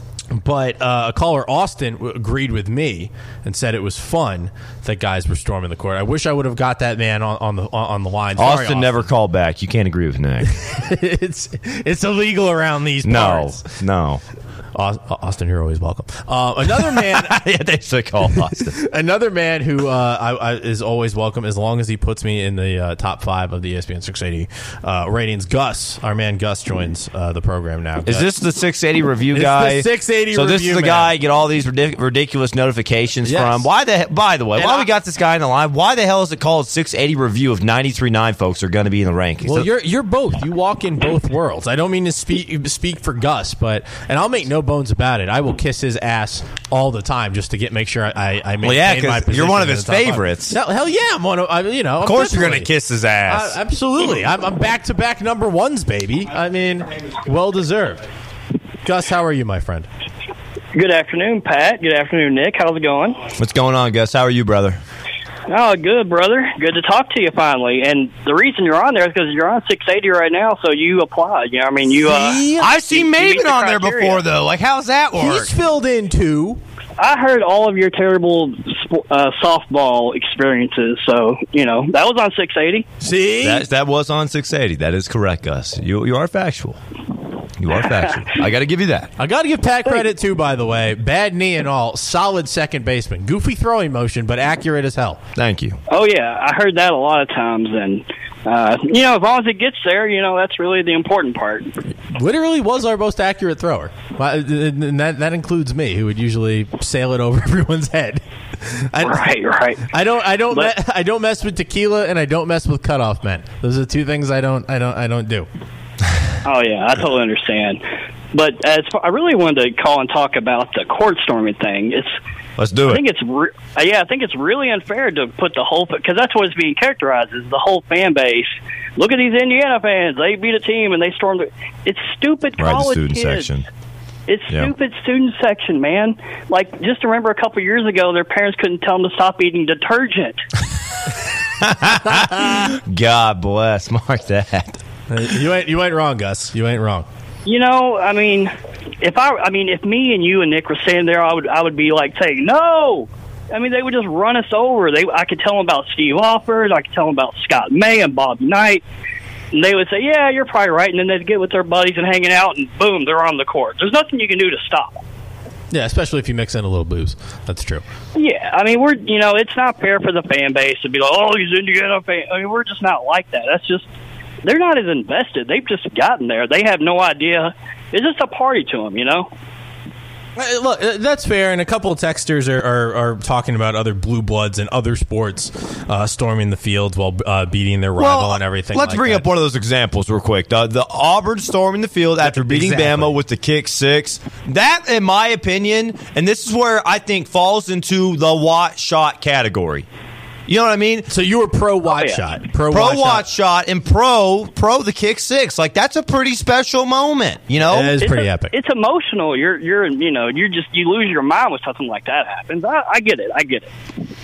But uh, a caller, Austin, w- agreed with me and said it was fun that guys were storming the court. I wish I would have got that man on, on the on the line. Sorry, Austin, Austin never called back. You can't agree with Nick. it's it's illegal around these no, parts. No, Austin, you're always welcome. Uh, another man, yeah, they should call Austin. Another man who uh, I, I, is always welcome as long as he puts me in the uh, top five of the E S P N six eighty uh, ratings. Gus, our man Gus, joins uh, the program now. Is Gus. this the six eighty review It's guy? the six eighty so review this is the man. guy I get all these ridic- ridiculous notifications Yes. from. Why the? he- By the way, And why I- we got this guy in the line? Why the hell is it called six eighty review if ninety-three point nine folks are going to be in the rankings? Well, So- you're you're both. You walk in both worlds. I don't mean to speak speak for Gus, but and I'll make no bones about it. I will kiss his ass all the time just to get make sure I I maintain Well, yeah, my 'cause position. you're one of in his the top five. favorites. Hell, hell yeah, I'm one of. I, you know, of course, you're going to kiss his ass. Uh, absolutely, I'm, I'm back to back number ones, baby. I mean, well deserved. Gus, how are you, my friend? Good afternoon, Pat. Good afternoon, Nick. How's it going? What's going on, Gus? How are you, brother? Oh, good, brother. Good to talk to you finally. And the reason you're on there is because you're on six eighty right now, so you applied. You know, I mean, you. Uh, I've seen you meet Maven the on there criteria. before, though. Like, how's that work? He's filled in too. I heard all of your terrible sp- uh, softball experiences, so you know that was on six eighty. See, That, that was on six eighty. That is correct, Gus. You you are factual. You are factual. I got to give you that. I got to give Pat credit too. By the way, bad knee and all, solid second baseman, goofy throwing motion, but accurate as hell. Thank you. Oh yeah, I heard that a lot of times, and uh, you know, as long as it gets there, you know, that's really the important part. Literally was our most accurate thrower. Well, and that that includes me, who would usually sail it over everyone's head. I, Right, right. I don't. I don't. But- me, I don't mess with tequila, and I don't mess with cutoff men. Those are the two things I don't. I don't. I don't do. Oh yeah, I totally understand. But as far, I really wanted to call and talk about the court storming thing. It's Let's do I it. think it's re- uh, yeah, I think it's really unfair to put the whole because that's what it's being characterized as the whole fan base. Look at these Indiana fans; they beat a team and they stormed. The, it's stupid Right, the college student kids. section. It's Yeah. stupid student section, man. Like just remember a couple years ago, their parents couldn't tell them to stop eating detergent. God bless. Mark that. Uh, you ain't. You ain't wrong, Gus. You ain't wrong. You know, I mean, if I, I mean, if me and you and Nick were standing there, I would, I would be like saying no. I mean, they would just run us over. They, I could tell them about Steve Alford. I could tell them about Scott May and Bob Knight. And they would say, yeah, you're probably right. And then they'd get with their buddies and hanging out, and boom, they're on the court. There's nothing you can do to stop them. Yeah, especially if you mix in a little booze. That's true. Yeah, I mean, we're, you know, it's not fair for the fan base to be like, oh, these Indiana fans. I mean, we're just not like that. That's just, they're not as invested. They've just gotten there. They have no idea. It's just a party to them, you know? Uh, Look, uh, that's fair, and a couple of texters are, are, are talking about other blue bloods and other sports uh, storming the fields while uh, beating their rival and everything. Let's like bring that. up one of those examples real quick. The, the Auburn storming the field after beating Exactly. Bama with the kick six. That, in my opinion, and this is where I think falls into the Watt shot category. You know what I mean? So you were pro watch Oh, yeah. shot, pro, Pro watch, watch shot. shot and pro pro the kick six. Like that's a pretty special moment. You know? It is It's pretty a- epic. It's emotional. You're, you're, you know, you just you lose your mind when something like that happens. I, I get it. I get it.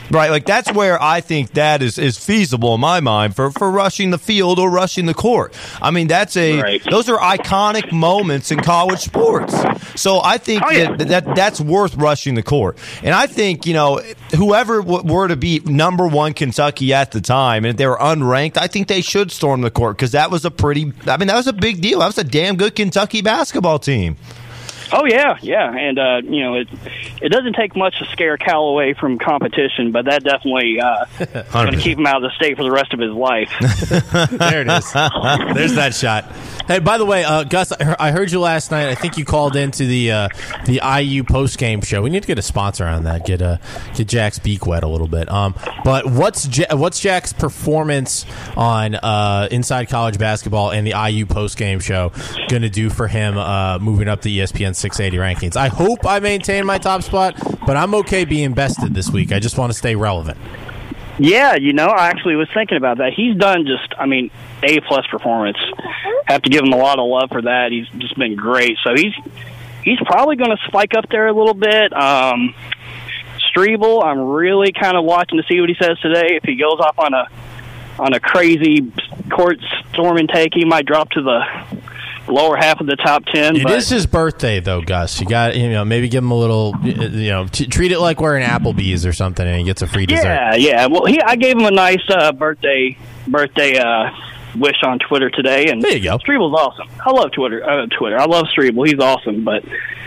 Right, like that's where I think that is, is feasible in my mind for, for rushing the field or rushing the court. I mean, that's a Right. those are iconic moments in college sports. So I think Oh, yeah. that, that that's worth rushing the court. And I think, you know, whoever w- were to be number one Kentucky at the time, and if they were unranked, I think they should storm the court because that was a pretty, I mean, that was a big deal. That was a damn good Kentucky basketball team. Oh yeah, yeah, and uh, you know it. It doesn't take much to scare Cal away from competition, but that definitely uh, going to keep him out of the state for the rest of his life. There it is. There's that shot. Hey, by the way, uh, Gus, I heard- I heard you last night. I think you called into the uh, the I U post game show. We need to get a sponsor on that. Get uh, get Jack's beak wet a little bit. Um, but what's Ja- what's Jack's performance on uh, Inside College Basketball and the I U post game show going to do for him uh, moving up the E S P N six eighty rankings? I hope I maintain my top spot, but I'm okay being bested this week. I just want to stay relevant. Yeah, you know, I actually was thinking about that. He's done just, I mean, A plus performance. Have to give him a lot of love for that. He's just been great. So he's he's probably going to spike up there a little bit. Um, Strebel, I'm really kind of watching to see what he says today. If he goes off on a on a crazy court storming take, he might drop to the lower half of the top ten. It but is his birthday, though, Gus. You got you know maybe give him a little you know t- treat it like we're in Applebee's or something, and he gets a free dessert. Yeah, yeah. Well, he I gave him a nice uh, birthday birthday uh, wish on Twitter today, and There you go. Strebel's awesome. I love Twitter. Uh, Twitter. I love Strebel. He's awesome. But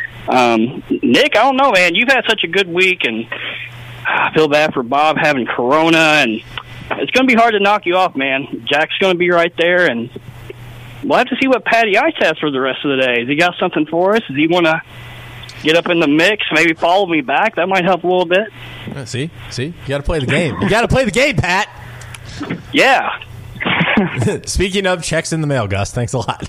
um, Nick, I don't know, man. You've had such a good week, and I feel bad for Bob having corona, and it's going to be hard to knock you off, man. Jack's going to be right there, and we'll have to see what Patty Ice has for the rest of the day. Has he got something for us? Does he want to get up in the mix, maybe follow me back? That might help a little bit. Uh, See, see, you got to play the game. You got to play the game, Pat. Yeah. Speaking of, checks in the mail, Gus. Thanks a lot.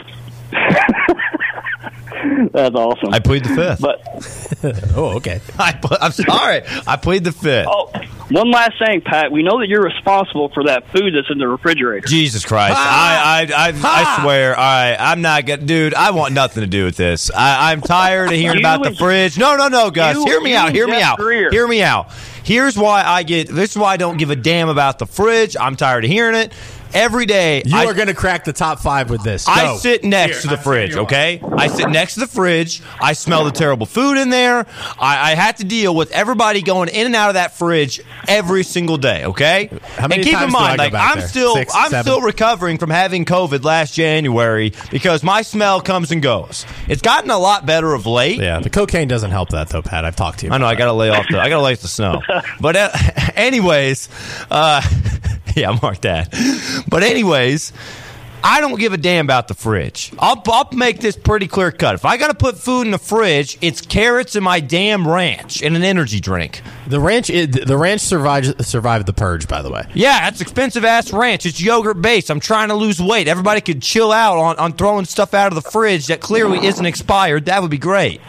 That's awesome. I plead the fifth. But Oh, okay. I, pu- I'm sorry. I plead the fifth. oh, one last thing, Pat. We know that you're responsible for that food that's in the refrigerator. Jesus Christ! I I I, I swear. All right, I'm not gonna, dude. I want nothing to do with this. I, I'm tired of hearing You about the and- fridge. No, no, no, Gus. you- hear me you out. and Hear me Jeff out. Greer. Hear me out. Here's why I get. This is why I don't give a damn about the fridge. I'm tired of hearing it. Every day, You I, are going to crack the top five with this. I Go. sit next to the fridge, okay? I sit next to the fridge. I smell the terrible food in there. I, I have to deal with everybody going in and out of that fridge every single day, okay? How many and keep times in do I mind, go like back I'm there? still, Six, I'm seven? still recovering from having COVID last January because my smell comes and goes. It's gotten a lot better of late. Yeah, the cocaine doesn't help that, though, Pat. I've talked to you. I know. I gotta lay off the. I gotta lay off the snow. But uh, anyways, uh, yeah, mark that. But anyways, I don't give a damn about the fridge. I'll, I'll make this pretty clear cut. If I gotta put food in the fridge, it's carrots and my damn ranch and an energy drink. The ranch, it, the ranch survived survived the purge. By the way, Yeah, that's expensive ass ranch. It's yogurt based. I'm trying to lose weight. Everybody could chill out on, on throwing stuff out of the fridge that clearly isn't expired. That would be great.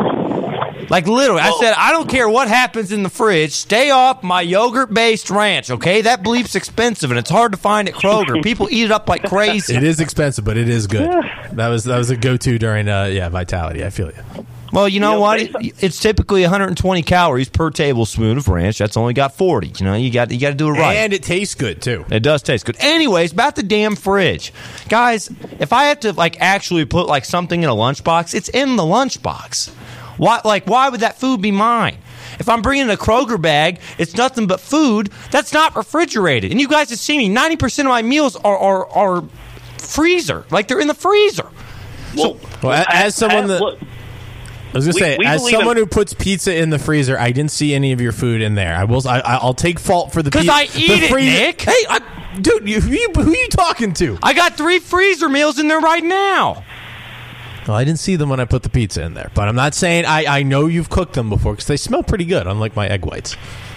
Like literally, I said, I don't care what happens in the fridge. Stay off my yogurt-based ranch, okay? That bleep's expensive, and it's hard to find at Kroger. People eat it up like crazy. it is expensive, but it is good. That was that was a go to during uh, yeah Vitality. I feel you. Well, you know You know, what? based on- It's typically one hundred twenty calories per tablespoon of ranch. That's only got forty. You know, you got you got to do it right. And it tastes good too. It does taste good. Anyways, about the damn fridge. Guys, if I have to like actually put like something in a lunchbox, it's in the lunchbox. Why like why would that food be mine? If I'm bringing a Kroger bag, it's nothing but food that's not refrigerated. And you guys have seen me, ninety percent of my meals are are, are freezer. Like they're in the freezer. Well, Well, a- as someone that- look, I was gonna We- say, we as believe someone in- who puts pizza in the freezer, I didn't see any of your food in there. I will. I, I'll take fault for the 'Cause pizza. I eat it, Nick. Hey, I, dude, you, who, you, who are you talking to? I got three freezer meals in there right now. Well, I didn't see them when I put the pizza in there, but I'm not saying I, I know you've cooked them before because they smell pretty good, unlike my egg whites.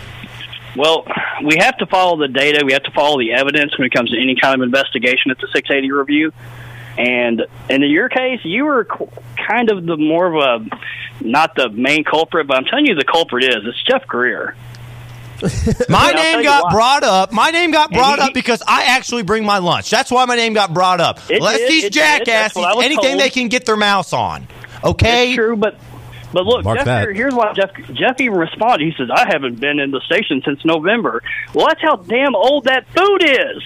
well, we have to follow the data. We have to follow the evidence when it comes to any kind of investigation at the six eighty review. And, and in your case, you were qu- kind of the more of a, not the main culprit, but I'm telling you the culprit is. It's Jeff Greer. My I'll tell name you got why. brought up. My name got brought he- up because I actually bring my lunch. That's why my name got brought up. It Let did, these it did. That's jackasses what I was anything told. they can get their mouse on. Okay? It's true, but But look, Mark Jeff, that. here- here's why Jeff Jeff even responded. He says, "I haven't been in the station since November." Well, that's how damn old that food is.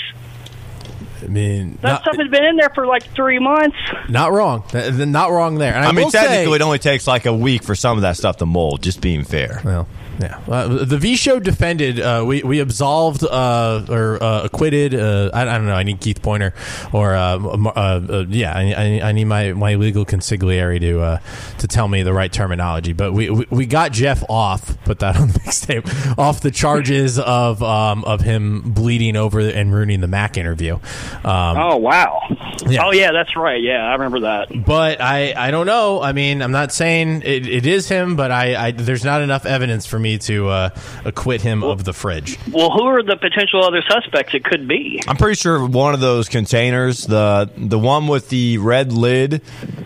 I mean, That not, stuff has been in there for like three months. not wrong. Th- th- Not wrong there. And I, I mean, will technically, say, it only takes like a week for some of that stuff to mold. Just being fair. Well, yeah. Uh, the V Show defended. Uh, we we absolved uh, or uh, acquitted. Uh, I, I don't know. I need Keith Pointer or uh, uh, uh, yeah. I, I, I need my, my legal consigliere to uh, to tell me the right terminology. But we, we we got Jeff off. Put that on the mixtape. Off the charges of um, of him bleeding over and ruining the Mac interview. Um, Oh wow! Yeah. Oh yeah, that's right. Yeah, I remember that. But I, I don't know. I mean, I'm not saying it, it is him, but I, I there's not enough evidence for me to uh, acquit him of the fridge. Well, who are the potential other suspects it could be? I'm pretty sure one of those containers, the the one with the red lid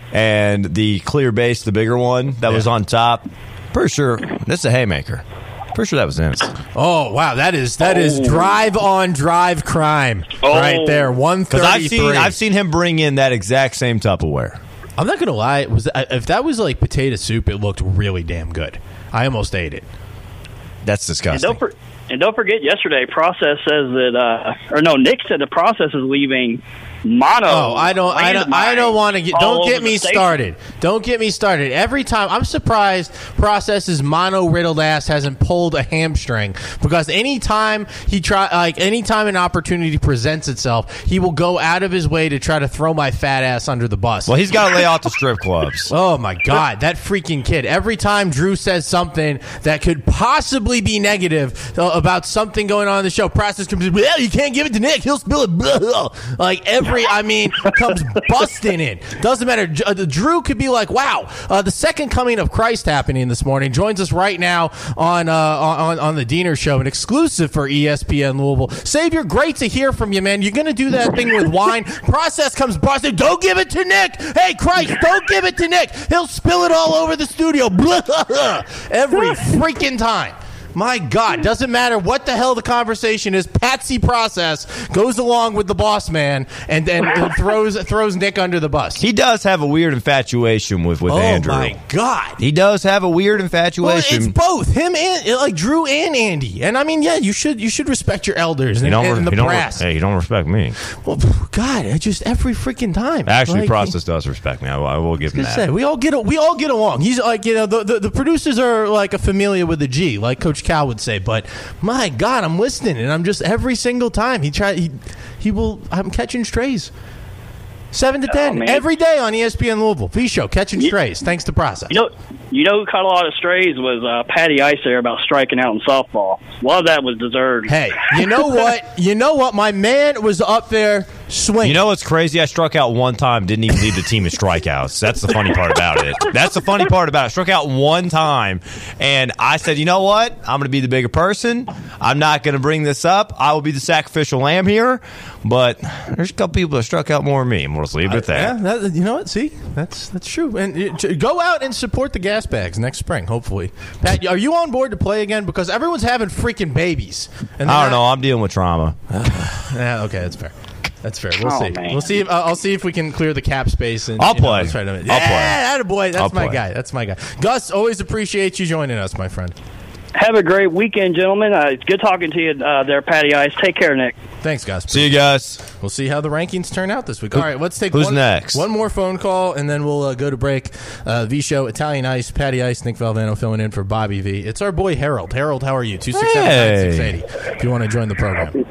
and the clear base, the bigger one that was Yeah. on top. Pretty sure this is a haymaker. Pretty sure that was him. Oh wow, that is that is Oh. drive on drive crime Oh. right there. One Because I've seen thirty-three. I've seen him bring in that exact same Tupperware. I'm not gonna lie. Was if that was like potato soup, it looked really damn good. I almost ate it. That's And disgusting. don't for, and don't forget, yesterday Process says that, uh, or no, Nick said the Process is leaving mono. Oh, I don't, I don't, I don't want to get. all Don't over get the me station. started. Don't get me started. Every time, I'm surprised Process's mono riddled ass hasn't pulled a hamstring because anytime he try, like anytime an opportunity presents itself, he will go out of his way to try to throw my fat ass under the bus. Well, he's got to lay off the strip clubs. Oh my God, that freaking kid. Every time Drew says something that could possibly be negative uh, about something going on in the show, Process comes in, well, you can't give it to Nick, he'll spill it. Blah, blah. Like every, I mean, comes busting in. Doesn't matter. J- uh, Drew could be like, wow, uh, the second coming of Christ happening this morning. Joins us right now on, uh, on, on the Diener Show, an exclusive for E S P N Louisville. Savior, great to hear from you, man. You're going to do that thing with wine. Process comes busting. Don't give it to Nick. Hey, Christ, don't give it to Nick. He'll spill it all over the studio. Blah, blah, blah. Every freaking time. My God, doesn't matter what the hell the conversation is. Patsy Process goes along with the boss man and then and throws throws Nick under the bus. He does have a weird infatuation with, with oh Andrew. my God. He does have a weird Well, infatuation. it's both him and like Drew and Andy. And I mean, yeah, you should you should respect your elders and, you don't, and the you don't, brass. hey, you don't respect me. Well, God, I just every freaking time. Actually, Like, Process does respect me. I, will- I will give him I that. say, we all get we all get along. He's like, you know, the, the the producers are like a familia with a G, like Coach Cal would say. But my God, I'm listening, and I'm just every single time he try he he will. I'm catching strays. Seven to ten man. every day on E S P N Louisville. V Show catching You- strays. Thanks to Process. You know, you know who caught a lot of strays was uh, Patty Ice there about striking out in softball. A lot of that was deserved. Hey, you know what? You know what? My man was up there swinging. You know what's crazy? I struck out one time, didn't even lead the team in strikeouts. That's the funny part about it. That's the funny part about it. I struck out one time, and I said, you know what? I'm going to be the bigger person. I'm not going to bring this up. I will be the sacrificial lamb here, but there's a couple people that struck out more than me, and we'll just leave it at that. Yeah, that, you know what? See, that's that's true. And uh, t- go out and support the gas bags next spring. Hopefully, Pat, are you on board to play again? Because everyone's having freaking babies. And I don't they're know. I'm dealing with trauma. not- Yeah, okay, that's fair. That's fair. We'll Oh, see. man. We'll see. If, uh, I'll see if we can clear the cap space. And I'll you know, play. let's try to- I'll yeah, play. attaboy. That's I'll my play. guy. That's my guy. Gus, always appreciate you joining us, my friend. Have a great weekend, gentlemen. Uh, it's good talking to you uh, there, Patty Ice. Take care, Nick. Thanks, Gus. See you guys. We'll see how the rankings turn out this week. All right, let's take who's one, next? one more phone call, and then we'll uh, go to break. Uh, V Show, Italian Ice, Patty Ice, Nick Valvano filling in for Bobby V. It's our boy Harold. Harold, how are you? two six seven, nine six eight zero if you want to join the program.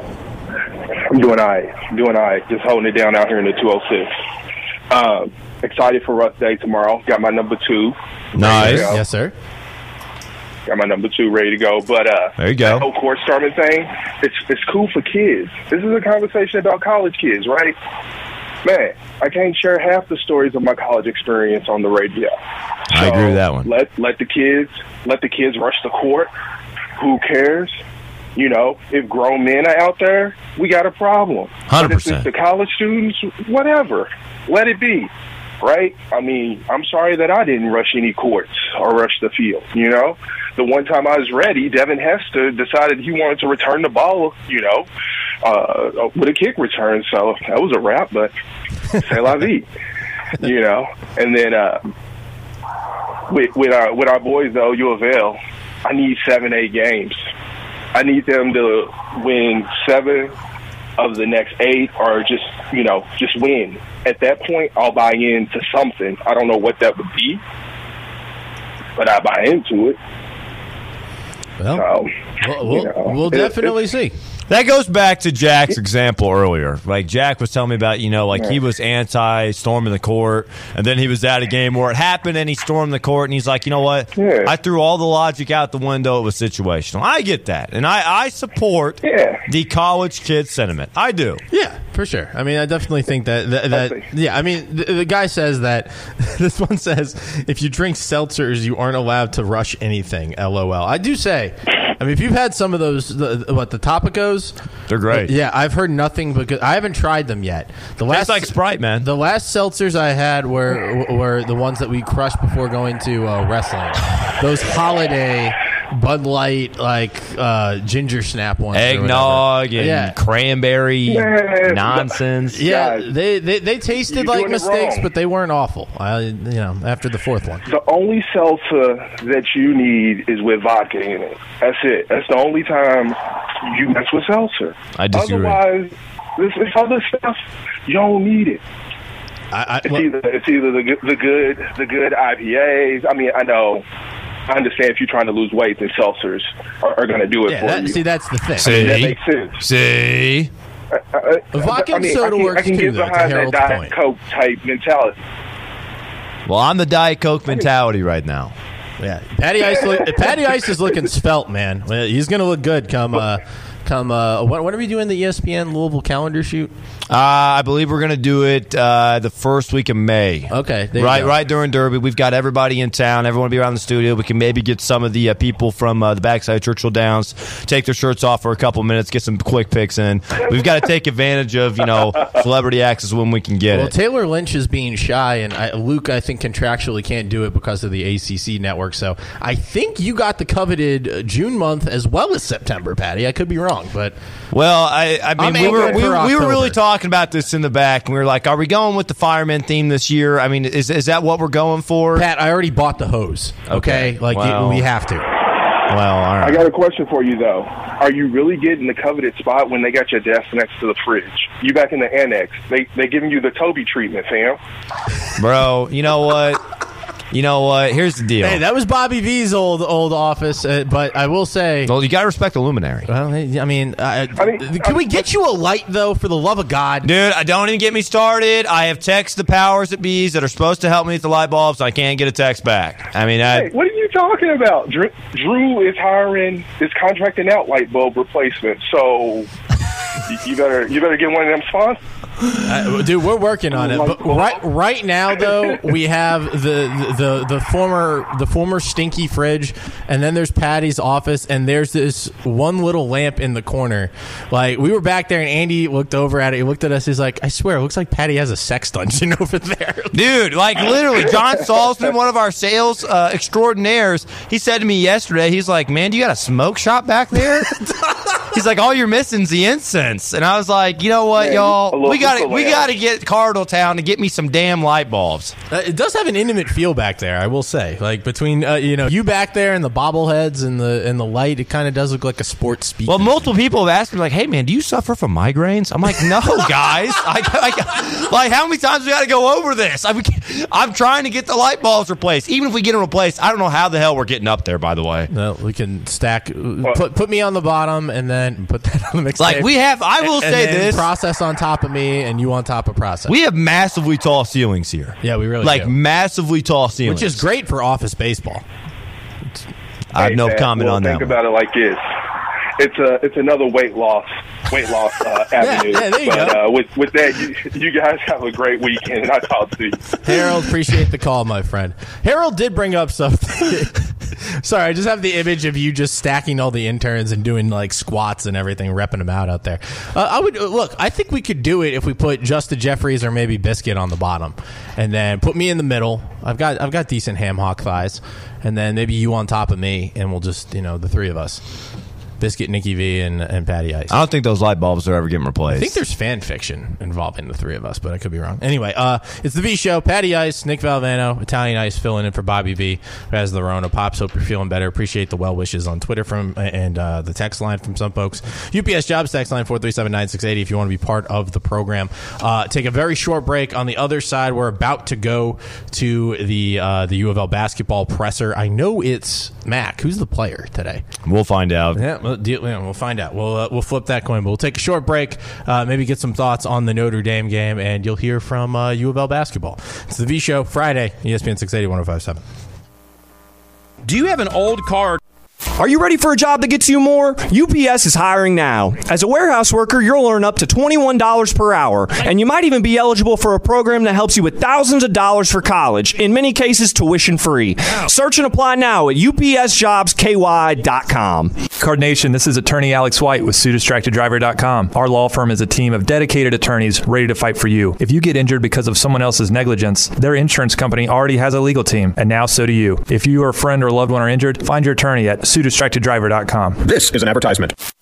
I'm doing all right. Doing all right. Just holding it down out here in the two oh six. Uh, excited for Russ Day tomorrow. Got my number two. Nice. Yeah. Yes, sir. Got my number two ready to go. But uh, There you go. that whole court storming thing, it's it's cool for kids. This is a conversation about college kids, right? Man, I can't share half the stories of my college experience on the radio. I agree with that one. Let let the kids let the kids rush the court. Who cares? You know, if grown men are out there, we got a problem. one hundred But if it's percent. the college students, whatever. Let it be. Right? I mean, I'm sorry that I didn't rush any courts or rush the field, you know? The one time I was ready, Devin Hester decided he wanted to return the ball, you know, uh, with a kick return. So that was a wrap, but c'est la vie, you know? And then, uh, with with our with our boys though, U of L, I need seven, eight games. I need them to win seven of the next eight, or just you know just win. At that point, I'll buy into something. I don't know what that would be, but I buy into it. Well, so, we'll, we'll, you know, we'll it- definitely it- see. That goes back to Jack's example earlier. Like, Jack was telling me about, you know, like he was anti-storming the court, and then he was at a game where it happened, and he stormed the court, and he's like, you know what? Yeah. I threw all the logic out the window. It was situational. I get that, and I, I support Yeah. the college kid sentiment. I do. Yeah, for sure. I mean, I definitely think that that, that see. yeah. I mean, the, the guy says that this one says if you drink seltzers, you aren't allowed to rush anything. LOL. I do say. I mean, if you've had some of those, the, what the Topicos, They're great. yeah, I've heard nothing but good. I haven't tried them yet. The last Tastes like Sprite, man. The last seltzers I had were were the ones that we crushed before going to uh, wrestling. Those holiday Bud Light, like uh, ginger snap ones, or Eggnog whatever. and yeah. cranberry Yeah. nonsense. Yeah, Guys, they, they they tasted you're like doing it mistakes, wrong. but they weren't awful. I, you know, after the fourth one. The only seltzer that you need is with vodka in it. That's it. That's the only time you mess with seltzer. I disagree. Otherwise, this, this other stuff, you don't need it. I, I, It's well, either it's either the good, the good the good I P As. I mean, I know, I understand if you're trying to lose weight, then seltzers are, are going to do it yeah, for that, you. see, that's the thing. See? that makes sense. See? Uh, uh, Vodka and soda I can, works I can too, get though, to behind that Harold's Diet point. Coke type mentality. Well, I'm the Diet Coke mentality right now. Yeah, Patty Ice. Look, Patty Ice is looking svelte, man. Well, he's going to look good come. Uh, come. Uh, when, when are we doing the E S P N Louisville calendar shoot? Uh, I believe we're going to do it uh, the first week of May. Okay, there you right, go. right during Derby. We've got everybody in town. Everyone will be around the studio. We can maybe get some of the uh, people from uh, the backside of Churchill Downs, take their shirts off for a couple minutes, get some quick picks in. We've got to take advantage of, you know, celebrity access when we can get Well, it. Taylor Lynch is being shy, and I, Luke, I think, contractually can't do it because of the A C C network. So I think you got the coveted uh, June month as well as September, Patty. I could be wrong, but Well, I, I I'm mean, we were aiming we, for we were really October. talking about this in the back, and we were like, "Are we going with the fireman theme this year? I mean, is is that what we're going for?" Pat, I already bought the hose. Okay, Okay. like Well. you, we have to. Well, all I right. got a question for you though. Are you really getting the coveted spot when they got your desk next to the fridge? You back in the annex? They they giving you the Toby treatment, fam. Bro, you know what? You know what? Here's the deal. Hey, that was Bobby V's old old office, uh, but I will say. well, you got to respect the luminary. Well, I mean, uh, I mean, can we get you a light though? For the love of God, Dude, I don't even get me started. I have texted the powers that bees that are supposed to help me with the light bulbs, and I can't get a text back. I mean, Hey, I, what are you talking about? Drew, Drew is hiring, is contracting out light bulb replacement. So you- you better you better get one of them sponsors. Uh, dude, we're working on it. But right, right now, though, we have the, the the former the former stinky fridge, and then there's Patty's office, and there's this one little lamp in the corner. Like we were back there, and Andy looked over at it. He looked at us. He's like, "I swear, it looks like Patty has a sex dungeon over there." dude, like literally, John Salzman, one of our sales uh, extraordinaires, he said to me yesterday, he's like, "Man, do you got a smoke shop back there?" He's like, "All you're missing's the incense," and I was like, "You know what, Yeah, a y'all? little- We got just a to we lamp. got to get Cardinal Town to get me some damn light bulbs." Uh, it does have an intimate feel back there, I will say. Like between uh, you know you back there and the bobbleheads and the and the light, it kind of does look like a sports speaker. Well, multiple people have asked me, like, "Hey, man, do you suffer from migraines?" I'm like, "No, guys. I, I, like, how many times we got to go over this? I, I'm trying to get the light bulbs replaced. Even if we get them replaced, I don't know how the hell we're getting up there. By the way, No, we can stack. Put put me on the bottom, and then put that on the mixtape. like we have, I will And say then this: process on top of me, and you on top of process. we have massively tall ceilings here. yeah, we really like do. massively tall ceilings, Which is great for office baseball. I have Hey, no Pat, comment well, on think that. about it like this. It's a it's another weight loss weight loss uh, avenue. yeah, there you but go. Uh, with with that, you, you guys have a great weekend, and I talk to you. Harold, appreciate the call, my friend. Harold did bring up something. Sorry, I just have the image of you just stacking all the interns and doing like squats and everything, repping them out out there. Uh, I would look. I think we could do it if we put Justin Jeffries or maybe Biscuit on the bottom, and then put me in the middle. I've got I've got decent ham hock thighs, and then maybe you on top of me, and we'll just you know the three of us. Biscuit, Nikki V, and, and Patty Ice. I don't think those light bulbs are ever getting replaced. I think there's fan fiction involving the three of us, but I could be wrong. Anyway, uh, it's the V Show. Patty Ice, Nick Valvano, Italian Ice filling in for Bobby V, as the Rona. Pops, hope you're feeling better. Appreciate the well wishes on Twitter from and uh, the text line from some folks. U P S Jobs text line four three seven nine six eight zero if you want to be part of the program. Uh, take a very short break. On the other side, we're about to go to the uh, the U of L basketball presser. I know it's Mac. Who's the player today? We'll find out. Yeah, we'll, deal, yeah, we'll find out. We'll uh, we'll flip that coin. But we'll take a short break, uh, maybe get some thoughts on the Notre Dame game, and you'll hear from uh, U of L basketball. It's the V Show, Friday, E S P N six eighty, one oh five point seven. Do you have an old car? Are you ready for a job that gets you more? U P S is hiring now. As a warehouse worker, you'll earn up to twenty-one dollars per hour, and you might even be eligible for a program that helps you with thousands of dollars for college, in many cases tuition free. Search and apply now at U P S jobs K Y dot com. Card Nation, this is attorney Alex White with Sue Distracted Driver dot com. Our law firm is a team of dedicated attorneys ready to fight for you. If you get injured because of someone else's negligence, their insurance company already has a legal team, and now so do you. If you or a friend or loved one are injured, find your attorney at Sue Distracted Driver dot com. This is an advertisement.